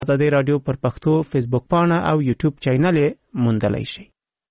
آزادی رادیو پر پښتو فیسبوک پاڼه او یوټیوب چینل موندلای شئ.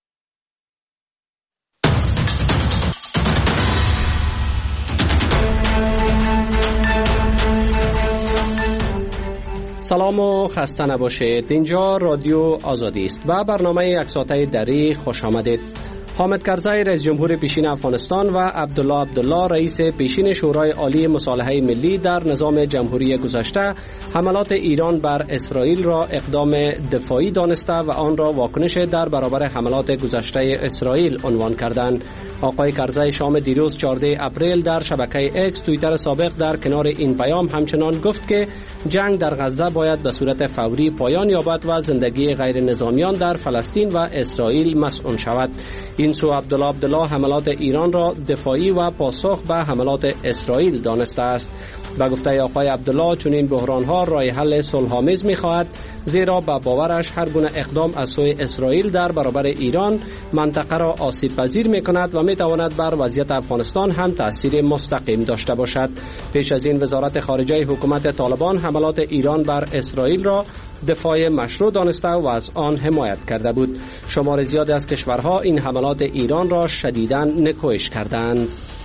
سلام و خسته نباشید. اینجا رادیو آزادی است و برنامه یک ساعته دری خوش آمدید. حامد کرزی رئیس جمهور پیشین افغانستان و عبدالله رئیس پیشین شورای عالی مصالحه ملی در نظام جمهوری گذشته حملات ایران بر اسرائیل را اقدام دفاعی دانسته و آن را واکنش در برابر حملات گذشته اسرائیل عنوان کردند. آقای کرزی شام دیروز 14 اپریل در شبکه اکس توییتر سابق در کنار این پیام همچنان گفت که جنگ در غزه باید به صورت فوری پایان یابد و زندگی غیر نظامیان در فلسطین و اسرائیل مسئول شود. این سو عبدالله حملات ایران را دفاعی و پاسخ به حملات اسرائیل دانسته است. به گفته آقای عبدالله چنین بحران‌ها راه حل صلح‌آمیز می‌خواهد، زیرا به باورش هر گونه اقدام از سوی اسرائیل در برابر ایران منطقه را آسیب پذیر می‌کند و می‌تواند بر وضعیت افغانستان هم تأثیر مستقیم داشته باشد. پیش از این وزارت خارجه حکومت طالبان حملات ایران بر اسرائیل را دفاع مشروع دانسته و از آن حمایت کرده بود. شمار زیادی از کشورها این حملات ایران را شدیداً نکوهش کردند.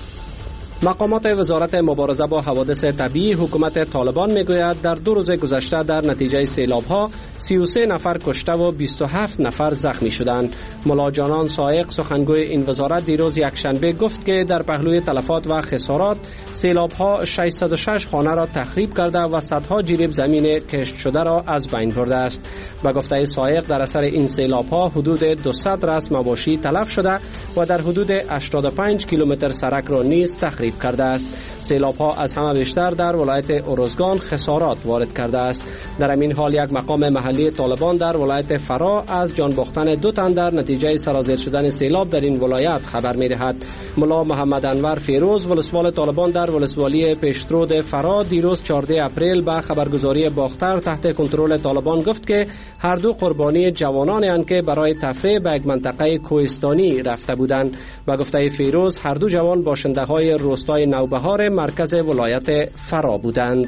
مقامات وزارت مبارزه با حوادث طبیعی حکومت طالبان میگوید در 2 روز گذشته در نتیجه سیلاب‌ها 33 نفر کشته و 27 نفر زخمی شدند. ملا جانان سائق سخنگوی این وزارت دیروز یکشنبه گفت که در پهلوی تلفات و خسارات سیلاب‌ها 606 خانه را تخریب کرده و صدها جریب زمین کشت شده را از بین برده است. به گفته سائق در اثر این سیلاب‌ها حدود 200 رأس مواشی تلف شده و در حدود 85 کیلومتر سرک را نیز تخریب کرده است. سیلاب‌ها از همه بیشتر در ولایت ارزگان خسارات وارد کرده است. در این حال یک مقام محلی طالبان در ولایت فرا از جان باختن 2 تن در نتیجه سرازیر شدن سیلاب در این ولایت خبر می‌دهد. ملا محمد انور فیروز ولسوال طالبان در ولسوالی پیشترود فرا دیروز 14 اپریل به خبرگزاری باختر تحت کنترل طالبان گفت که هر دو قربانی جوانانی اند که برای تفریح به یک منطقه کوهستانی رفته بودند. و گفته فیروز هر دو جوان باشنده‌های روستای نوبهار مرکز ولایت فرا بودند.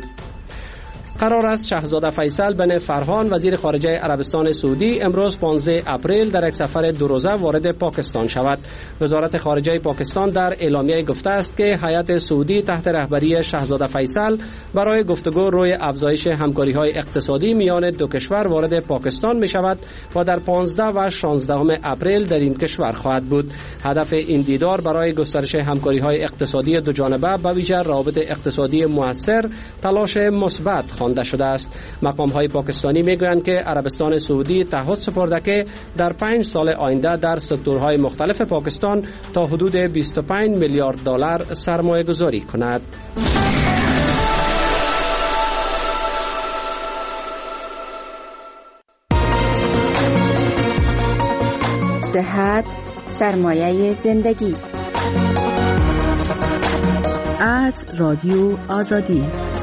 قرار است شاهزاده فیصل بن فرهان وزیر خارجه عربستان سعودی امروز 15 اپریل در یک سفر 2 روزه وارد پاکستان شود. وزارت خارجه پاکستان در اعلامیه گفته است که هیئت سعودی تحت رهبری شاهزاده فیصل برای گفتگو روی افزایش همکاری‌های اقتصادی میان دو کشور وارد پاکستان می شود و در 15 و 16 اپریل در این کشور خواهد بود. هدف این دیدار برای گسترش همکاری‌های اقتصادی دو جانبه به ویژه روابط اقتصادی مؤثر تلاش مثبت خوانده شده است. مقام‌های پاکستانی میگویند که عربستان سعودی تعهد سپرده که در 5 سال آینده در سکتورهای مختلف پاکستان تا حدود 25 میلیارد دلار سرمایه گذاری کند. صحت سرمایه زندگی از رادیو آزادی.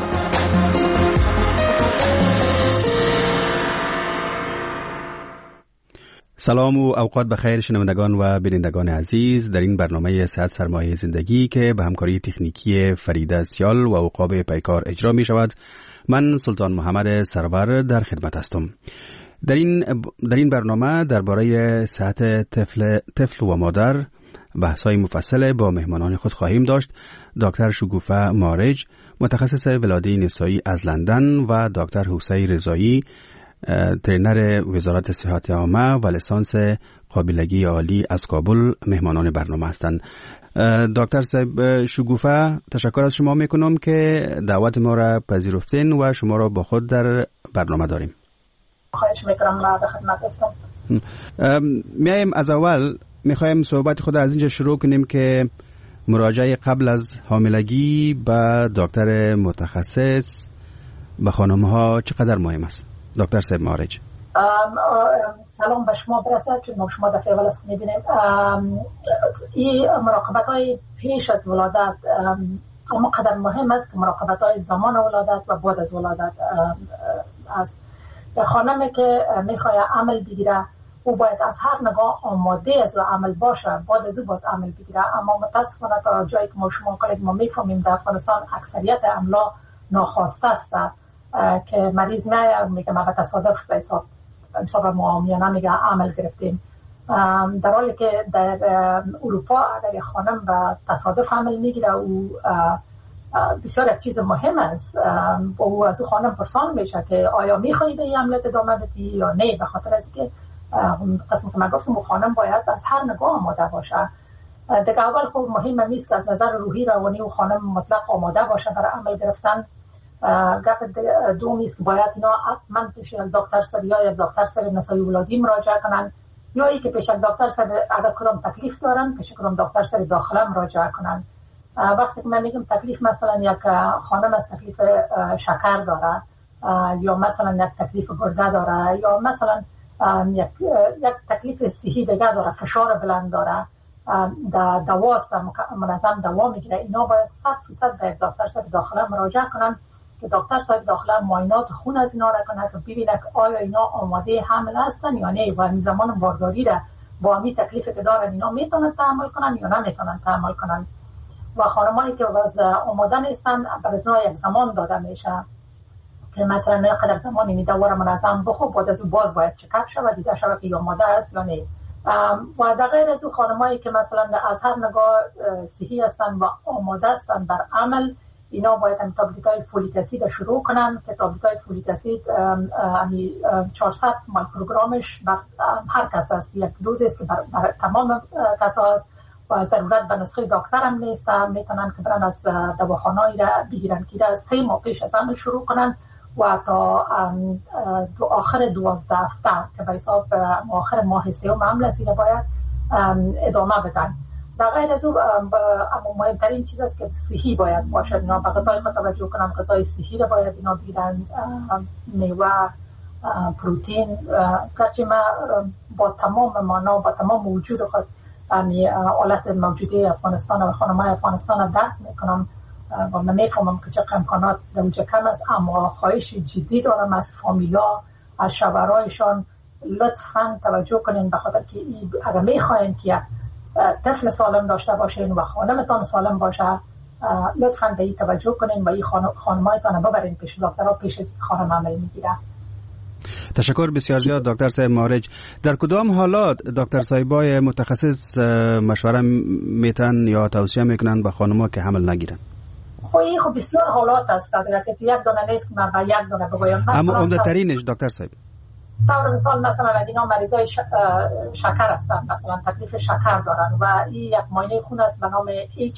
سلام و اوقات بخیر شنوندگان و بینندگان عزیز. در این برنامه صحت سرمایه زندگی که به همکاری تکنیکی فریده سیال و عقاب پیکار اجرا می شود، من سلطان محمد سرور در خدمت هستم. در این برنامه درباره صحت طفل و مادر بحث‌های مفصل با مهمانان خود خواهیم داشت. دکتر شگوفه مارج متخصص ولاده نسایی از لندن و دکتر حسین رضایی ترینر وزارت صحت عامه و لیسانس قابلگی عالی از کابل مهمانان برنامه هستند. دکتر صاحب شگوفه، تشکر از شما میکنم که دعوت ما را پذیرفتین و شما را با خود در برنامه داریم. خواهش میکنم، ما به خدمت هستم. میایم از اول میخوایم صحبت خود از اینجا شروع کنیم که مراجعه قبل از حاملگی به دکتر متخصص به خانم‌ها چقدر مهم است؟ دکتر صاحب مارج. سلام به شما برسد، چون ما شما دفعه اول است میبینیم. این مراقبت‌های پیش از ولادت اما قدر مهم است که مراقبت‌های زمان ولادت و بعد از ولادت است. خانمی که میخواد عمل بگیره او باید از هر نگاه آماده از عمل باشه، بعد از او باز عمل بگیره. اما متاسفانه تا جایی که ما شما کلیک ما میفهمیم در افغانستان اکثریت عملا ناخواسته است. که مریض میگه ما به تصادف به حساب معامیانه میگه عمل گرفتیم، در حالی که در اروپا اگر یک خانم به تصادف عمل میگیره او بسیار یک چیز مهم است. او از او خانم پرسان میشه که آیا میخوایی به این عملیات ادامه بدی یا نه، به خاطر از که قسم که من گفتم خانم باید از هر نگاه آماده باشه. دیگه اول خوب مهم نیست که از نظر روحی روانی او خانم مطلق آماده باشه برای عمل گرفتن. گپ دوم است باید اینا حتما پیش دکتر سر یا دکتر سر نسای ولادی مراجعه کنن، یا ای که پیش دکتر سر اگر کدام تکلیف دارن پیش کدام دکتر سر داخله مراجعه کنن. وقتی که من میگم تکلیف، مثلا یک خانم از تکلیف شکر داره یا مثلا یک تکلیف گرده داره یا مثلا یک تکلیف صحی دیگه داره، فشار بلند داره، دواست منظم دوا میگیره، اینا باید 100% به دکتر صاحب داخله مراجعه کنن که دکتر صاحب داخله معاینات خون از اینا را کنه که ببینه که آیا اینا آماده حمل هستن یا نه و این زمان بارداری را با همین تکلیفی که دارن اینا میتونن تحمل کنن یا نمیتونن تحمل کنن. و خانمایی که باز آماده نیستن برای یک زمان داده میشه که مثلا نه قدر زمان این دوا منظم بخور، بعد از باز باید چکاپ شه و دیده شه که آماده است یا نه. و در غیر از او خانمایی که مثلا از هر نگاه صحی هستن و آماده هستن بر عمل، اینا باید هم تابلیت‌های فولیک اسید شروع کنن که تابلیت‌های فولیک اسید 400 میکروگرمش بر هر کس است، یک دوز است که بر تمام کسا است و ضرورت به نسخه دکتر هم نیست، میتونن که برن از دواخانه‌ای را بگیرن که 3 ماه پیش از عمل شروع کنن و تا آخر 12 هفته که به حساب آخر ماه سوم عمل است باید ادامه بدن. در غیر از او مهمترین چیز است که صحی باید باشد، اینا به غذای خود توجه کنن، غذای صحی را باید اینا بگیرن، میوه، پروتئین. گرچه من با تمام معنا با تمام وجود خود حالت موجوده افغانستان و خانم‌های افغانستان درک میکنم و من میفهمم که چه امکانات در اونجا کم است، اما خواهش جدی دارم از فامیلا، از شوهرایشان لطفاً توجه کنین، به خاطر که اگر میخواین که طفل سالم داشته باشین و خانمتان سالم باشه، لطفاً به این توجه کنین و این خانمایتان ببرین پیش دکترها پیش از خانم عمل میگیره. تشکر بسیار زیاد دکتر صاحب مارج. در کدام حالات دکتر صاحبای متخصص مشوره میتن یا توصیه میکنن به خانم‌ها که حمل نگیرن؟ خب بسیار حالات است که یک دونه نیست که من به یک دونه بگویم. اما عمده‌ترینش دکتر صاحب طور مثال مثلا اگه اینا مریضای شکر هستن، مثلا تکلیف شکر دارن و این یک معاینه خون است به نام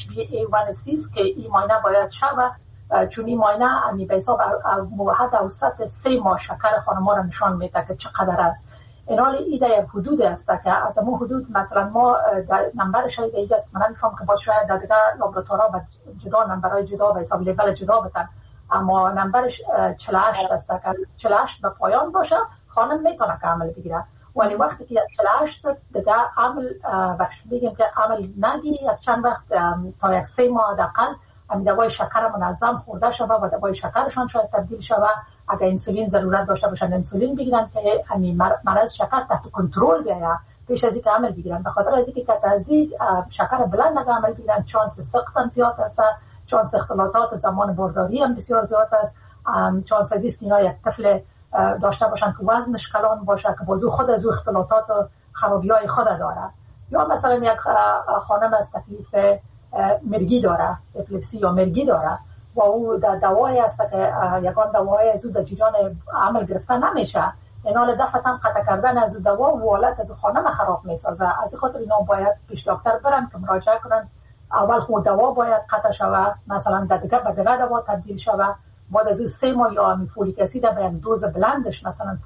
HbA1c که این معاینه باید شود، چون این معاینه به حساب حد اوسط 3 ماه شکر خانم‌ها را نشان میده که چقدر است. این حال ایده یک حدود است که از اون حدود مثلا ما نمبرش ایده است، من میفهم که باز شاید در دیگه لابراتوارها جدا نمبرهای جدا به حساب لیبل جدا بدن، اما نمبرش 48 است که 48 به پایان باشه خانم میتونه که عمل بگیره، ولی وقتی که از 48 دیگه عمل وقتی بگیم که عمل نگیری یک چند وقت تا 3 ماه حداقل دوای شکر منظم خورده شده و دوای شکرشان شاید تبدیل شده. اگر انسولین ضرورت داشته باشن انسولین بگیرن که همین مرض شکر تحت کنترل بیاید پیش از اینکه عمل بگیرن، به خاطر از اینکه از شکر بلند اگر عمل بگیرن چانس سقط هم زیاد است، چانس اختلاطات زمان بارداری هم بسیار زیاد است، چانس از اینکه اینا یک طفل داشته باشن که وزنش کلان باشه که بازو خود از خختلاطات و خرابی‌های خود داره، یا مثلا یک خانم از تکلیف مرگی داره، اپیلپسی یا مرگی داره و او دوایی است که یکان دوایی از او در جریان عمل گرفته نمیشه، این حال دفعتاً قطع کردن از او دوا و حالت از خانم خراب میسازه. از این خاطر اینا باید پیش دکتر برن که مراجعه کنن، اول خود دوا باید قطع شود، مثلا در دیگه به دیگه دوا تبدیل شود، بعد از 3 ماه یا فولیک اسید به یک دوز بلندش مثلا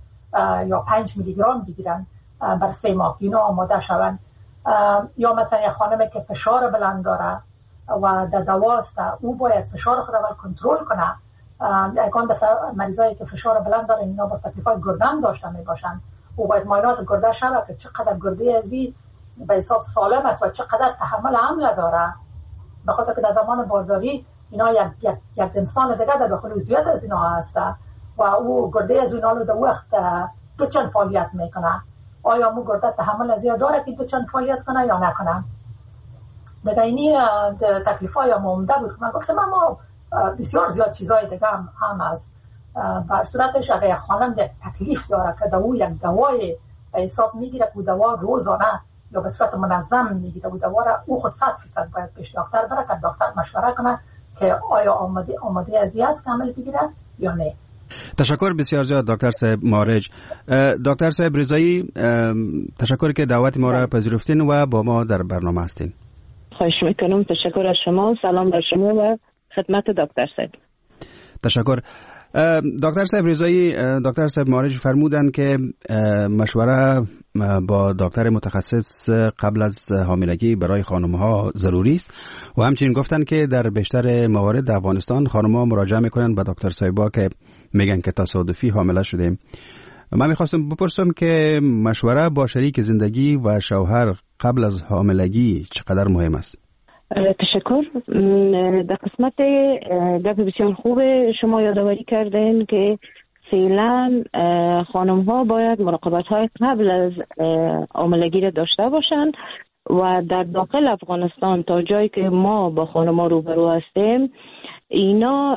5 یا 5 میلی گرم بگیرن بر 3 ماه اینا آماده شون. یا مثلا یک خانمی که فشار بلند داره و در دواست او باید فشار خود اول کنترل کنه. یکان دفعه مریضایی که فشار بلند داره اینا با تکلیفات گرده هم داشته می باشن، او باید معاینات گرده شود که چقدر گرده ازی به حساب سالم است و چقدر تحمل حمل داره، به خاطر که در زمان بارداری اینا یک انسان دیگه در داخل عضویت از اینا هست و او گرده از اینا رو در وقت دو چند فعالیت میکنه، آیا مو گرده تحمل از اینا داره که دو چند فعالیت کنه یا نکنه. دیگه اینی تکلیفای ما عمده بود، من گفتم اما بسیار زیاد چیزای دیگه هم هست. به صورتش اگر یک خانم یک تکلیف داره که دو یک دوای حساب میگیره که دوا روزانه یا به صورت منظم میگیره و دوا را او خود 100% باید پیش دکتر بره که دکتر مشوره کنه که آیا آماده از این است کامل بگیره یا نه. تشکر بسیار زیاد دکتر صاحب مارج. دکتر صاحب رضایی، تشکر که دعوت ما را پذیرفتین و با ما در برنامه هستین. خواهش میکنم. تشکر از شما. سلام بر شما و خدمت دکتر صاحب. تشکر. دکتر صاحب رضایی، دکتر صاحب مارج فرمودن که مشوره با دکتر متخصص قبل از حاملگی برای خانم‌ها ضروری است و همچنین گفتن که در بیشتر موارد در افغانستان خانم‌ها مراجعه میکنن به دکتر صاحبا که میگن که تصادفی حامله شدیم. من میخواستم بپرسم که مشوره با شریک زندگی و شوهر قبل از حاملگی چقدر مهم است؟ تشکر. در قسمت گپ بسیار خوب شما یادآوری کردین که فعلا خانم ها باید مراقبت های قبل از حاملگی را داشته باشند و در داخل افغانستان تا جایی که ما با خانم ها روبرو هستیم اینا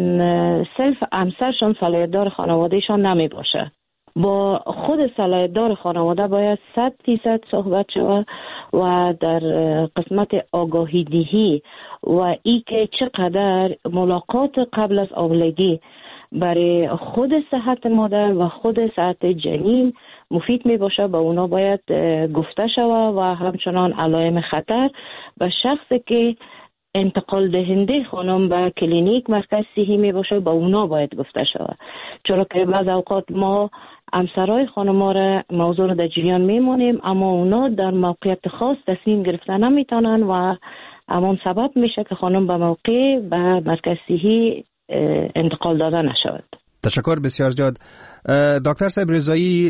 صرف همسرشان صلاحیت‌دار خانوادهشان نمی باشه. با خود صلاحیت‌دار خانواده باید 100% صحبت شود و در قسمت آگاهی دهی و ای که چقدر ملاقات قبل از حاملگی برای خود صحت مادر و خود صحت جنین مفید می باشه با اونا باید گفته شود و همچنان علائم خطر و شخصی که انتقال دهنده خانم به کلینیک مرکز صحی می باشه با اونا باید گفته شود، چرا که بعض اوقات ما همسرای خانم‌ها را موضوع در جریان میمونیم اما اونا در موقعیت خاص تصمیم گرفتن نمیتونن و همون سبب میشه که خانم به موقع به مرکز صحی انتقال داده نشود. تشکر بسیار زیاد. دکتر صاحب رضایی،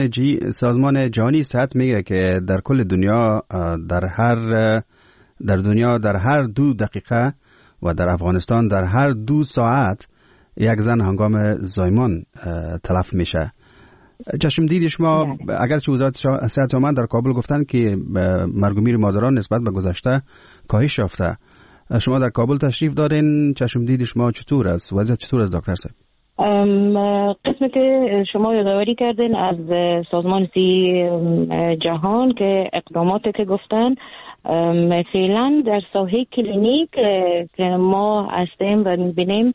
سازمان جهانی صحت میگه که در کل دنیا در هر 2 دقیقه و در افغانستان در هر 2 ساعت یک زن هنگام زایمان تلف میشه. چشم دید شما اگرچه وزارت صحت عامه در کابل گفتن که مرگ و میر مادران نسبت به گذشته کاهش یافته، شما در کابل تشریف دارین، چشم دید شما چطور است؟ وضعیت چطور است دکتر صاحب؟ قسمی که شما یادآوری کردین از سازمان صحت جهان که اقداماتی که گفتن فعلا در ساحه کلینیک که ما هستیم و میبینیم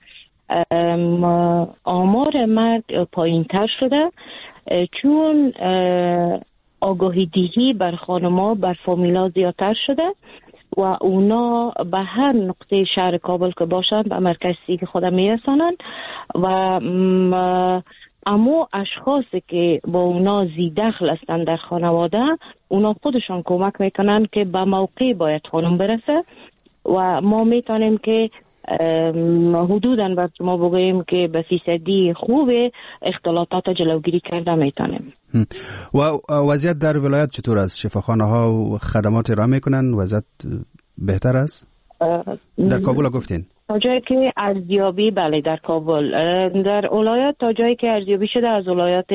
آمار مرگ پایین تر شده چون آگاهی دهی بر خانم‌ها بر فامیلا زیادتر شده و اونا به هر نقطه شهر کابل که باشن به مرکز صحی خودم میرسانن و اما اشخاصی که با اونا زیدخل هستن در خانواده اونا خودشان کمک میکنن که به موقع باید خانم برسه و ما میتونیم که حدوداً باید ما بگوییم که به فیصدی خوب اختلاطات جلوگیری کرده میتونیم. و وضعیت در ولایت چطور است؟ شفاخانه ها و خدمات را میکنن؟ وضعیت بهتر است؟ در کابل گفتین؟ تا جایی که ارزیابی بله در کابل، در ولایت تا جایی که ارزیابی شده از ولایت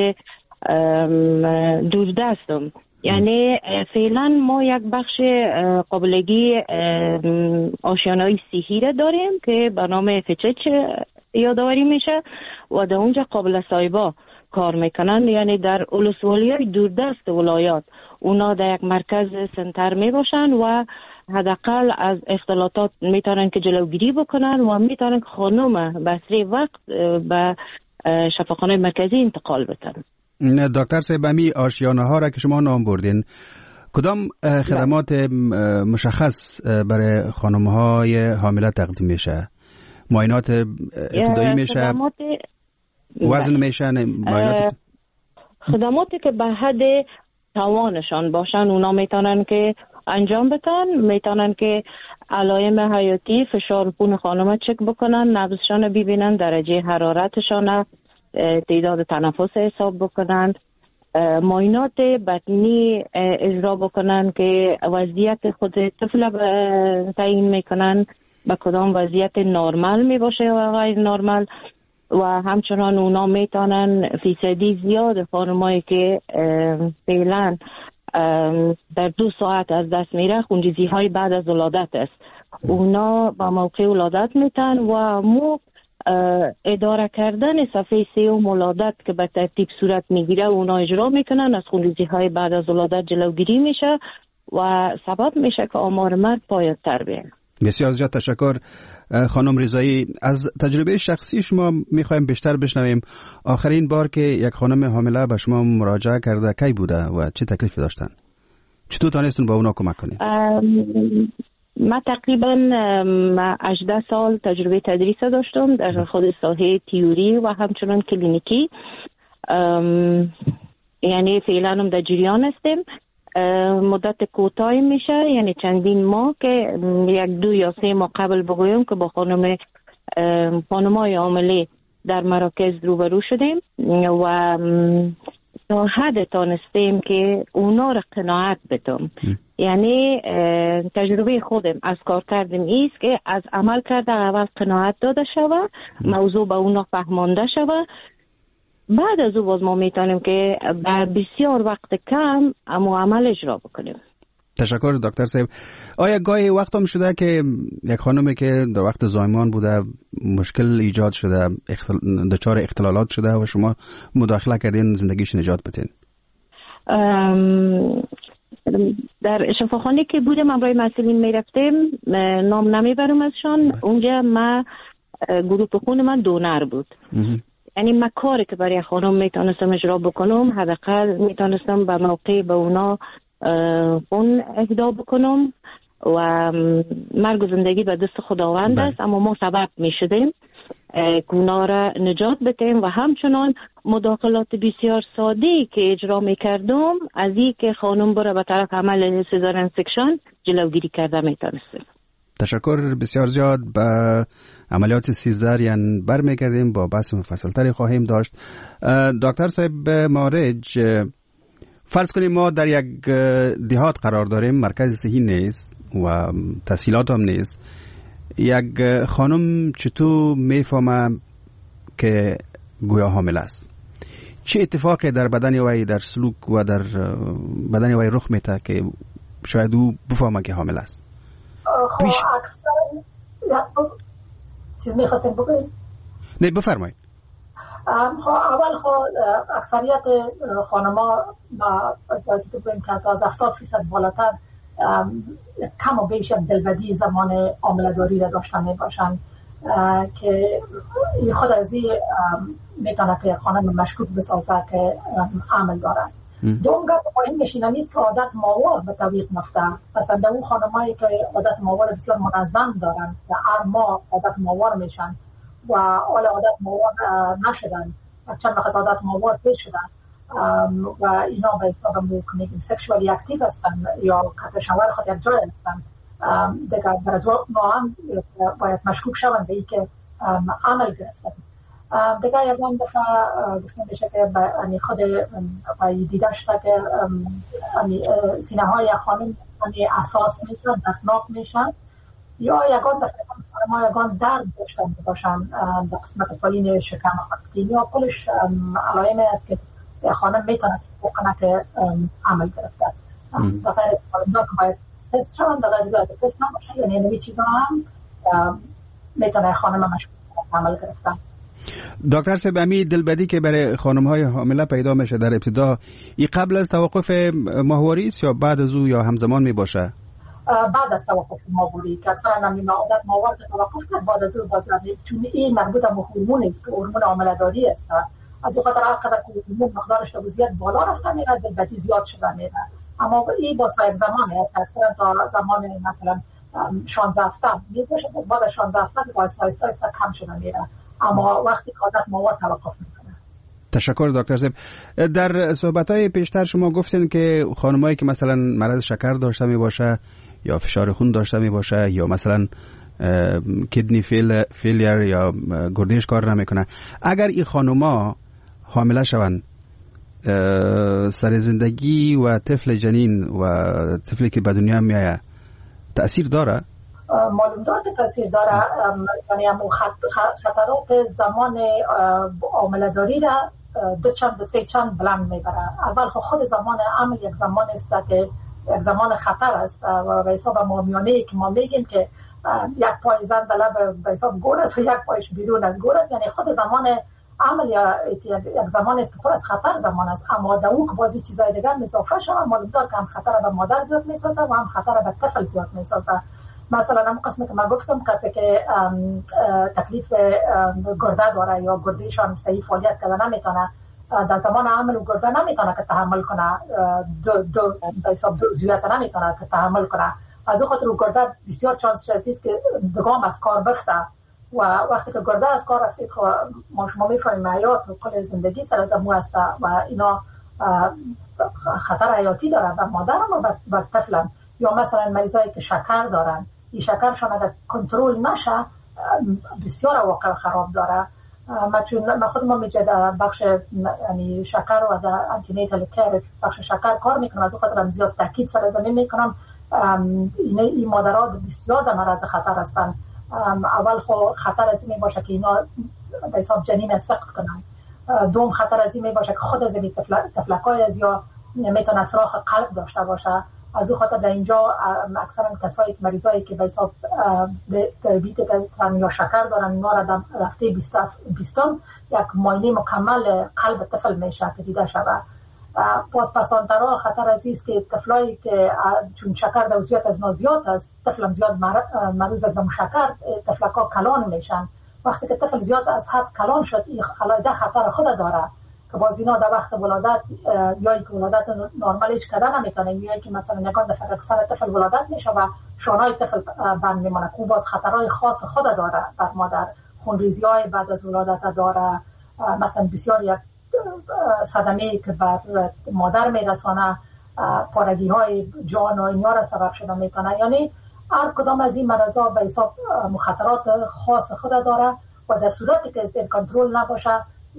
دوردستم، یعنی فعلا ما یک بخش قابلگی آشیانه‌ای صحی را داریم که به نام فچچ یادآوری میشه و در اونجا قابل صاحبا کار میکنن، یعنی در ولسوالی‌های دوردست ولایات اونا در یک مرکز سنتر میباشن و حداقل از اختلاطات میتونن که جلوگیری بکنن و میتونن که خانم به اسرع وقت به شفاخانه مرکزی انتقال بدن. دکتر صاحب، همی آشیانه ها را که شما نام بردین کدام خدمات مشخص برای خانم های حامله تقدیم میشه؟ معاینات ابتدایی میشه؟ وزن میشه؟ خدماتی که به حد توانشان باشن اونا میتونن که انجام بدن، میتونن که علائم حیاتی فشار خون خانم چک بکنن، نبضشان ببینن، درجه حرارتشان، تعداد تنفس حساب بکنن، معاینات بدنی اجرا بکنن که وضعیت خود طفل تعیین میکنن به کدام وضعیت نرمال می باشه و غیر نرمال و همچنان اونا میتونن فیصدی زیاد خانمایی که فعلا در 2 ساعت از دست میره خونریزی های بعد از ولادت است، اونا با موقع ولادت میتن و مو اداره کردن صفحه سیوم ولادت که به ترتیب صورت میگیره اونا اجرا میکنن، از خونریزی های بعد از ولادت جلوگیری میشه و سبب میشه که آمار مرد پایدتر بیاین. بسیار زیاد تشکر خانم رضایی. از تجربه شخصی شما میخوایم بیشتر بشنویم. آخرین بار که یک خانم حامله به شما مراجعه کرده کی بوده و چه تکلیفی داشتن؟ چطور تانستون با اونا کمک کنید؟ من تقریبا 18 سال تجربه تدریس داشتم در خود ساحه تیوری و همچنان کلینیکی. یعنی فعلا هم در جریان هستیم. مدت کوتاهی میشه، یعنی چندین ماه که 1-2 یا 3 ماه قبل بگویم که با خانمای حامله در مراکز روبرو شدیم و تا حد تانستیم که اونا را قناعت بدم. یعنی تجربه خودم از کار کردم ایست که از عمل کرده اول قناعت داده شود، موضوع به اونا فهمانده شود، بعد از او باز ما میتونیم که بر بسیار وقت کم عمل اجرا بکنیم. تشکر دکتر صاحب. آیا گاهی وقت هم شده که یک خانمی که در وقت زایمان بوده مشکل ایجاد شده، دچار اختلالات شده و شما مداخله کردین زندگیش نجات بدین؟ در شفاخانه که بودم امروی مسئولین میرفتیم، نام نمیبرم ازشان، اونجا ما گروپ خون من دونر بود. یعنی من کاری که برای خانم میتونستم اجرا بکنم، حداقل میتونستم به موقع به اونا خون اهدا بکنم و مرگ و زندگی به دست خداوند است، اما ما سبب میشدیم که اونا را نجات بدیم و همچنان مداخلات بسیار ساده که اجرا میکردم از این که خانم بره به طرف عمل سیزارین سکشن جلوگیری کرده میتونستیم. تشکر بسیار زیاد. به عملیات سیزارین برمیگردیم، با بحث مفصل‌تری خواهیم داشت. دکتر صاحب مارج، فرض کنیم ما در یک دیهات قرار داریم، مرکز صحی نیست و تسهیلات هم نیست. یک خانم چطور میفهمه که گویا حامل است؟ چه اتفاقی در بدن وی، در سلوک و در بدن وی رخ میده که شاید او بفهمه که حامل است؟ خب اکثر چیز میخواستیم بگویم؟ نه بفرمایید. اول اکثریت خانما باید تو بگیم که از 70% بالاتر کم و بیش دلبدی زمان عامله‌داری را داشته می باشند که خود از این میتونه که خانم مشکوک بسازه که عامل دارد. دوم گپ مهم میشینم است که عادت ماور به طبیق نفته. مثلا در اون خانمایی که عادت ماور بسیار منظم دارن و هر ماه عادت ماور میشن و حال عادت ماور نشدن، چند وقت عادت ماور پیش شدن و اینا به حساب میگیم سکشوالی اکتیو هستن یا کت شوهر خود یک جای هستن، دیگر در از ما هم باید مشکوک شوند به ای که عمل گرفتن. دیگر یکم دفعه گفتم بشه که خود دیده شده که سینه های خانم اساس میشن، دردناک میشن، یا یکان دفعه ما یکان درد داشتن باشن در قسمت پایین شکم خودکین یا کلش علائم است که خانم میتونه بکنه که عمل گرفته. بغیر خانم که باید تست شون، بغیر زیاد تست نباشه، یعنی نوی چیزا هم میتونه خانم مشکل عمل گرفته. دکتر صاحب، امی دلبدی که برای خانم‌های حامله پیدا میشه در ابتدا، این قبل از توقف ماهواری است یا بعد از او یا همزمان می باشه؟ بعد از توقف ماهواری که اکثرا نمی عادت ماهوار که توقف کرد بعد از او بازرگانی، چون این مربوط به هورمون است که هورمون عامله‌داری است. از این خاطر هرقدر که هورمون مقدارش رو زیاد بالا رفته میره دلبدی زیاد شده میره، اما این با یک زمانی است، اکثرا تا زمان مثلا 16 هفته می باشه، بعد از 16 هفته با آهسته کم شده میره، اما وقتی عادت ماهوار توقف میکنه. تشکر دکتر صاحب. در صحبت‌های پیشتر شما گفتین که خانمایی که مثلا مرض شکر داشته می باشه یا فشار خون داشته می باشه یا مثلا کدنی فیلیر یا گردهش کار نمیکنه، اگر این خانوما حامله شوند، سر زندگی و طفل جنین و طفلی که به دنیا میآید تأثیر داره؟ معلوم داره که تأثیر داره. یعنی همون خطرات زمان عامله‌داری را دو چند سه چند بلند میبره. اول خود زمان عمل یک زمان است که یک زمان خطر است و به حساب مامیانه‌ای که ما میگیم که یک پای زن در لب به حساب گور است و یک پایش بیرون از گور است. یعنی خود زمان عمل یک زمان است که پر از خطر زمان است، اما در او که بازی چیزای دیگر اضافه شود معلوم دار که هم خطر به مادر زیاد میسازه و هم خطر به طفل زیاد میسازه. مثلا هم قسمی که من گفتم کسی که تکلیف گرده داره یا گردهشان صحیح فعالیت کرده نمیتونه، در زمان عمل و گرده نمیتونه که تحمل کنه، دو به حساب دو عضویت نمیتونه که تحمل کنه. از او خاطر گرده بسیار چانس است که دگام از کار بفته و وقتی که گرده از کار رفته ما شما میفهمیم حیات و کل زندگی سر از مو است و اینا خطر حیاتی داره به مادرم و به طفلم. یا مثلا مریضایی که شکر دارن، این شکرشان اگر کنترل نشه بسیار واقع خراب داره. من خودم میگه در بخش یعنی شکر و در انتینیتال کیر بخش شکر کار میکنم، از اون خاطر زیاد تاکید سر زمین میکنم این مادرها بسیار در معرض خطر هستن. اول خو خطر از این باشه که اینا به حساب جنین سقط کنن، دوم خطر از این باشه که خود از این تفلکای از یا میتونه سراخ قلب داشته باشه. از اون خاطر در اینجا اکثرا کسایی که مریضایی که به حساب دیابت یا شکر دارن اینا را در هفته 20 یک معاینه مکمل قلب طفل میشه که دیده شود. پاسپسانترها خطر از است که طفلایی که چون شکر در عضویت از نازیات است، طفل زیاد مریض به شکر، طفلکا کلان میشن. وقتی که طفل زیاد از حد کلان شد این علاوه خطر خود داره که باز اینا در وقت ولادت یا که ولادت نرمال هیچ کردن نمیتونه، یا که مثلا نگاه دفعه سر طفل ولادت میشه و شانهای طفل بند میمونه که باز خطرهای خاص خود داره بر مادر. خونریزی های بعد از ولادت داره، مثلا بسیار یک صدمه که بر مادر میرسانه، پارگی های جان و اینا را سبب شده میکنه. یعنی هر کدام از این مرضا به حساب مخاطرات خاص خود داره و در صورتی که زیر کنترل نباشه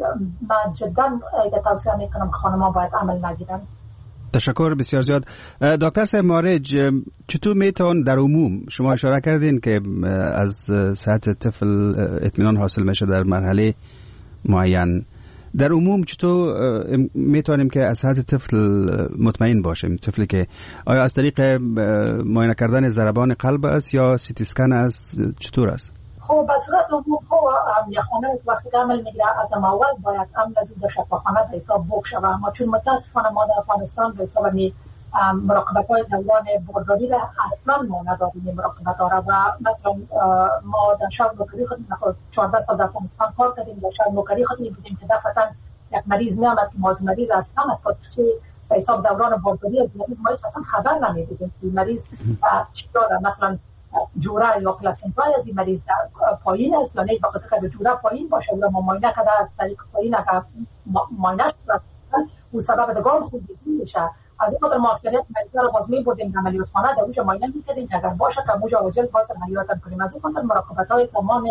من جدا توصیه میکنم که خانم‌ها باید عمل نگیرن. تشکر بسیار زیاد. دکتر صاحب مارج، چطور میتون در عموم شما اشاره کردین که از صحت طفل اطمینان حاصل میشه در مرحله معین، در عموم چطور میتونیم که از صحت طفل مطمئن باشیم؟ طفلی که آیا از طریق معاینه کردن ضربان قلب است یا سی تی اسکن است، چطور است؟ خب به صورت عموم یک خانه وقتی که عمل میگیره از اول باید عمل از در شفاخانه به حساب بک شود. اما چون متاسفانه ما در افغانستان به حساب مراقبت های دوران بارداری را اصلا ما نداریم مراقبت ها و مثلا ما در شهر نوکری خود 14 سال در افغانستان کار کردیم، در شهر نوکری خود میبودیم که دفعتا یک مریض میامد که ما مریض اصلا از که به حساب دوران بارداری از ما اصلا خبر نمیدیدیم که مریض چی داره، مثلا جوره یا پلاسنتا از این مریض پایین است یا نه، بخاطر که جوره پایین باشه و ما معاینه کرده از طریق پایین اگر معاینه شد و سبب دگام خونریزی میشه. از اون خاطر ما اکثریت مریضا رو باز میبردیم عملیات خانه در اونجا معاینه میکردیم که اگر باشه که موجا عاجل باز عملیات کنیم. از اون خاطر مراقبت های زمان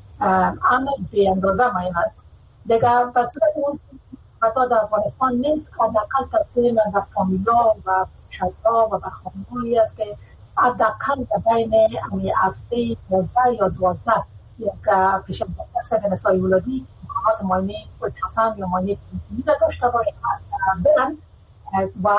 عمل به اندازه مهم است. دیگه به صورت اون حتی در افغانستان نیست که حداقل تفصیل در فامیلا و شایعا و بخانه‌هایی است که حداقل بین هفته 11 یا 12 یک فشار درصد نسای ولادی امکانات معاینه اولتراساوند یا معاینه را داشته باشند برن و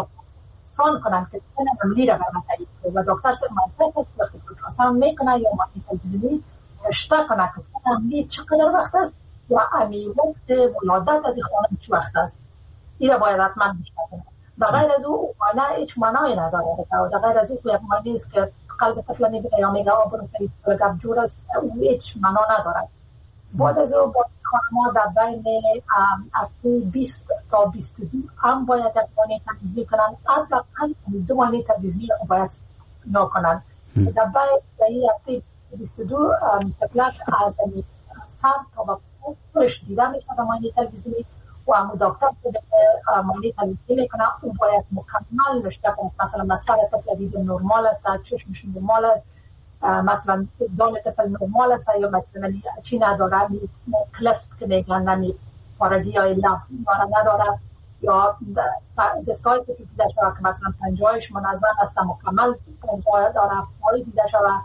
سان کنند که سن عملی را برمتایی و دکتر سر منطقه است وقتی اولتراساوند میکنه یا معاینه تلویزیونی رشته کنه که سن عملی چقدر وقت است و وقت ولادت از این خانم چه وقت است. این را باید حتما بیشتر کنه. بغیر از او معاینه هیچ معنایی نداره و بغیر از او یک معاینه است که قلب طفل میبینه یا میگه برو سریع گپ جور است، او هیچ معنا نداره. بعد از او با خانم‌ها در بین هفته 20 تا 22 هم باید یک معاینه تلویزیونی کنن، حداقل 2 معاینه تلویزیونی باید نکنن. در بین هفته 22 طفلک از سر تا به پشت دیده میشه در معاینه تلویزیونی و همون دکتر که معاینه تلویزیونی میکنه او باید مکمل رشته کنه. مثلا مسخر طفل دید نرمال است، چشمش نرمال است، مثلا دان طفل نرمال است یا مثلا چی نداره، کلفت که میگن نمی پارگی های لب نداره یا دستگاه طفل دیده شود که مثلا پنجهایش منظم است، مکمل پنجه داره، پای دیده شود،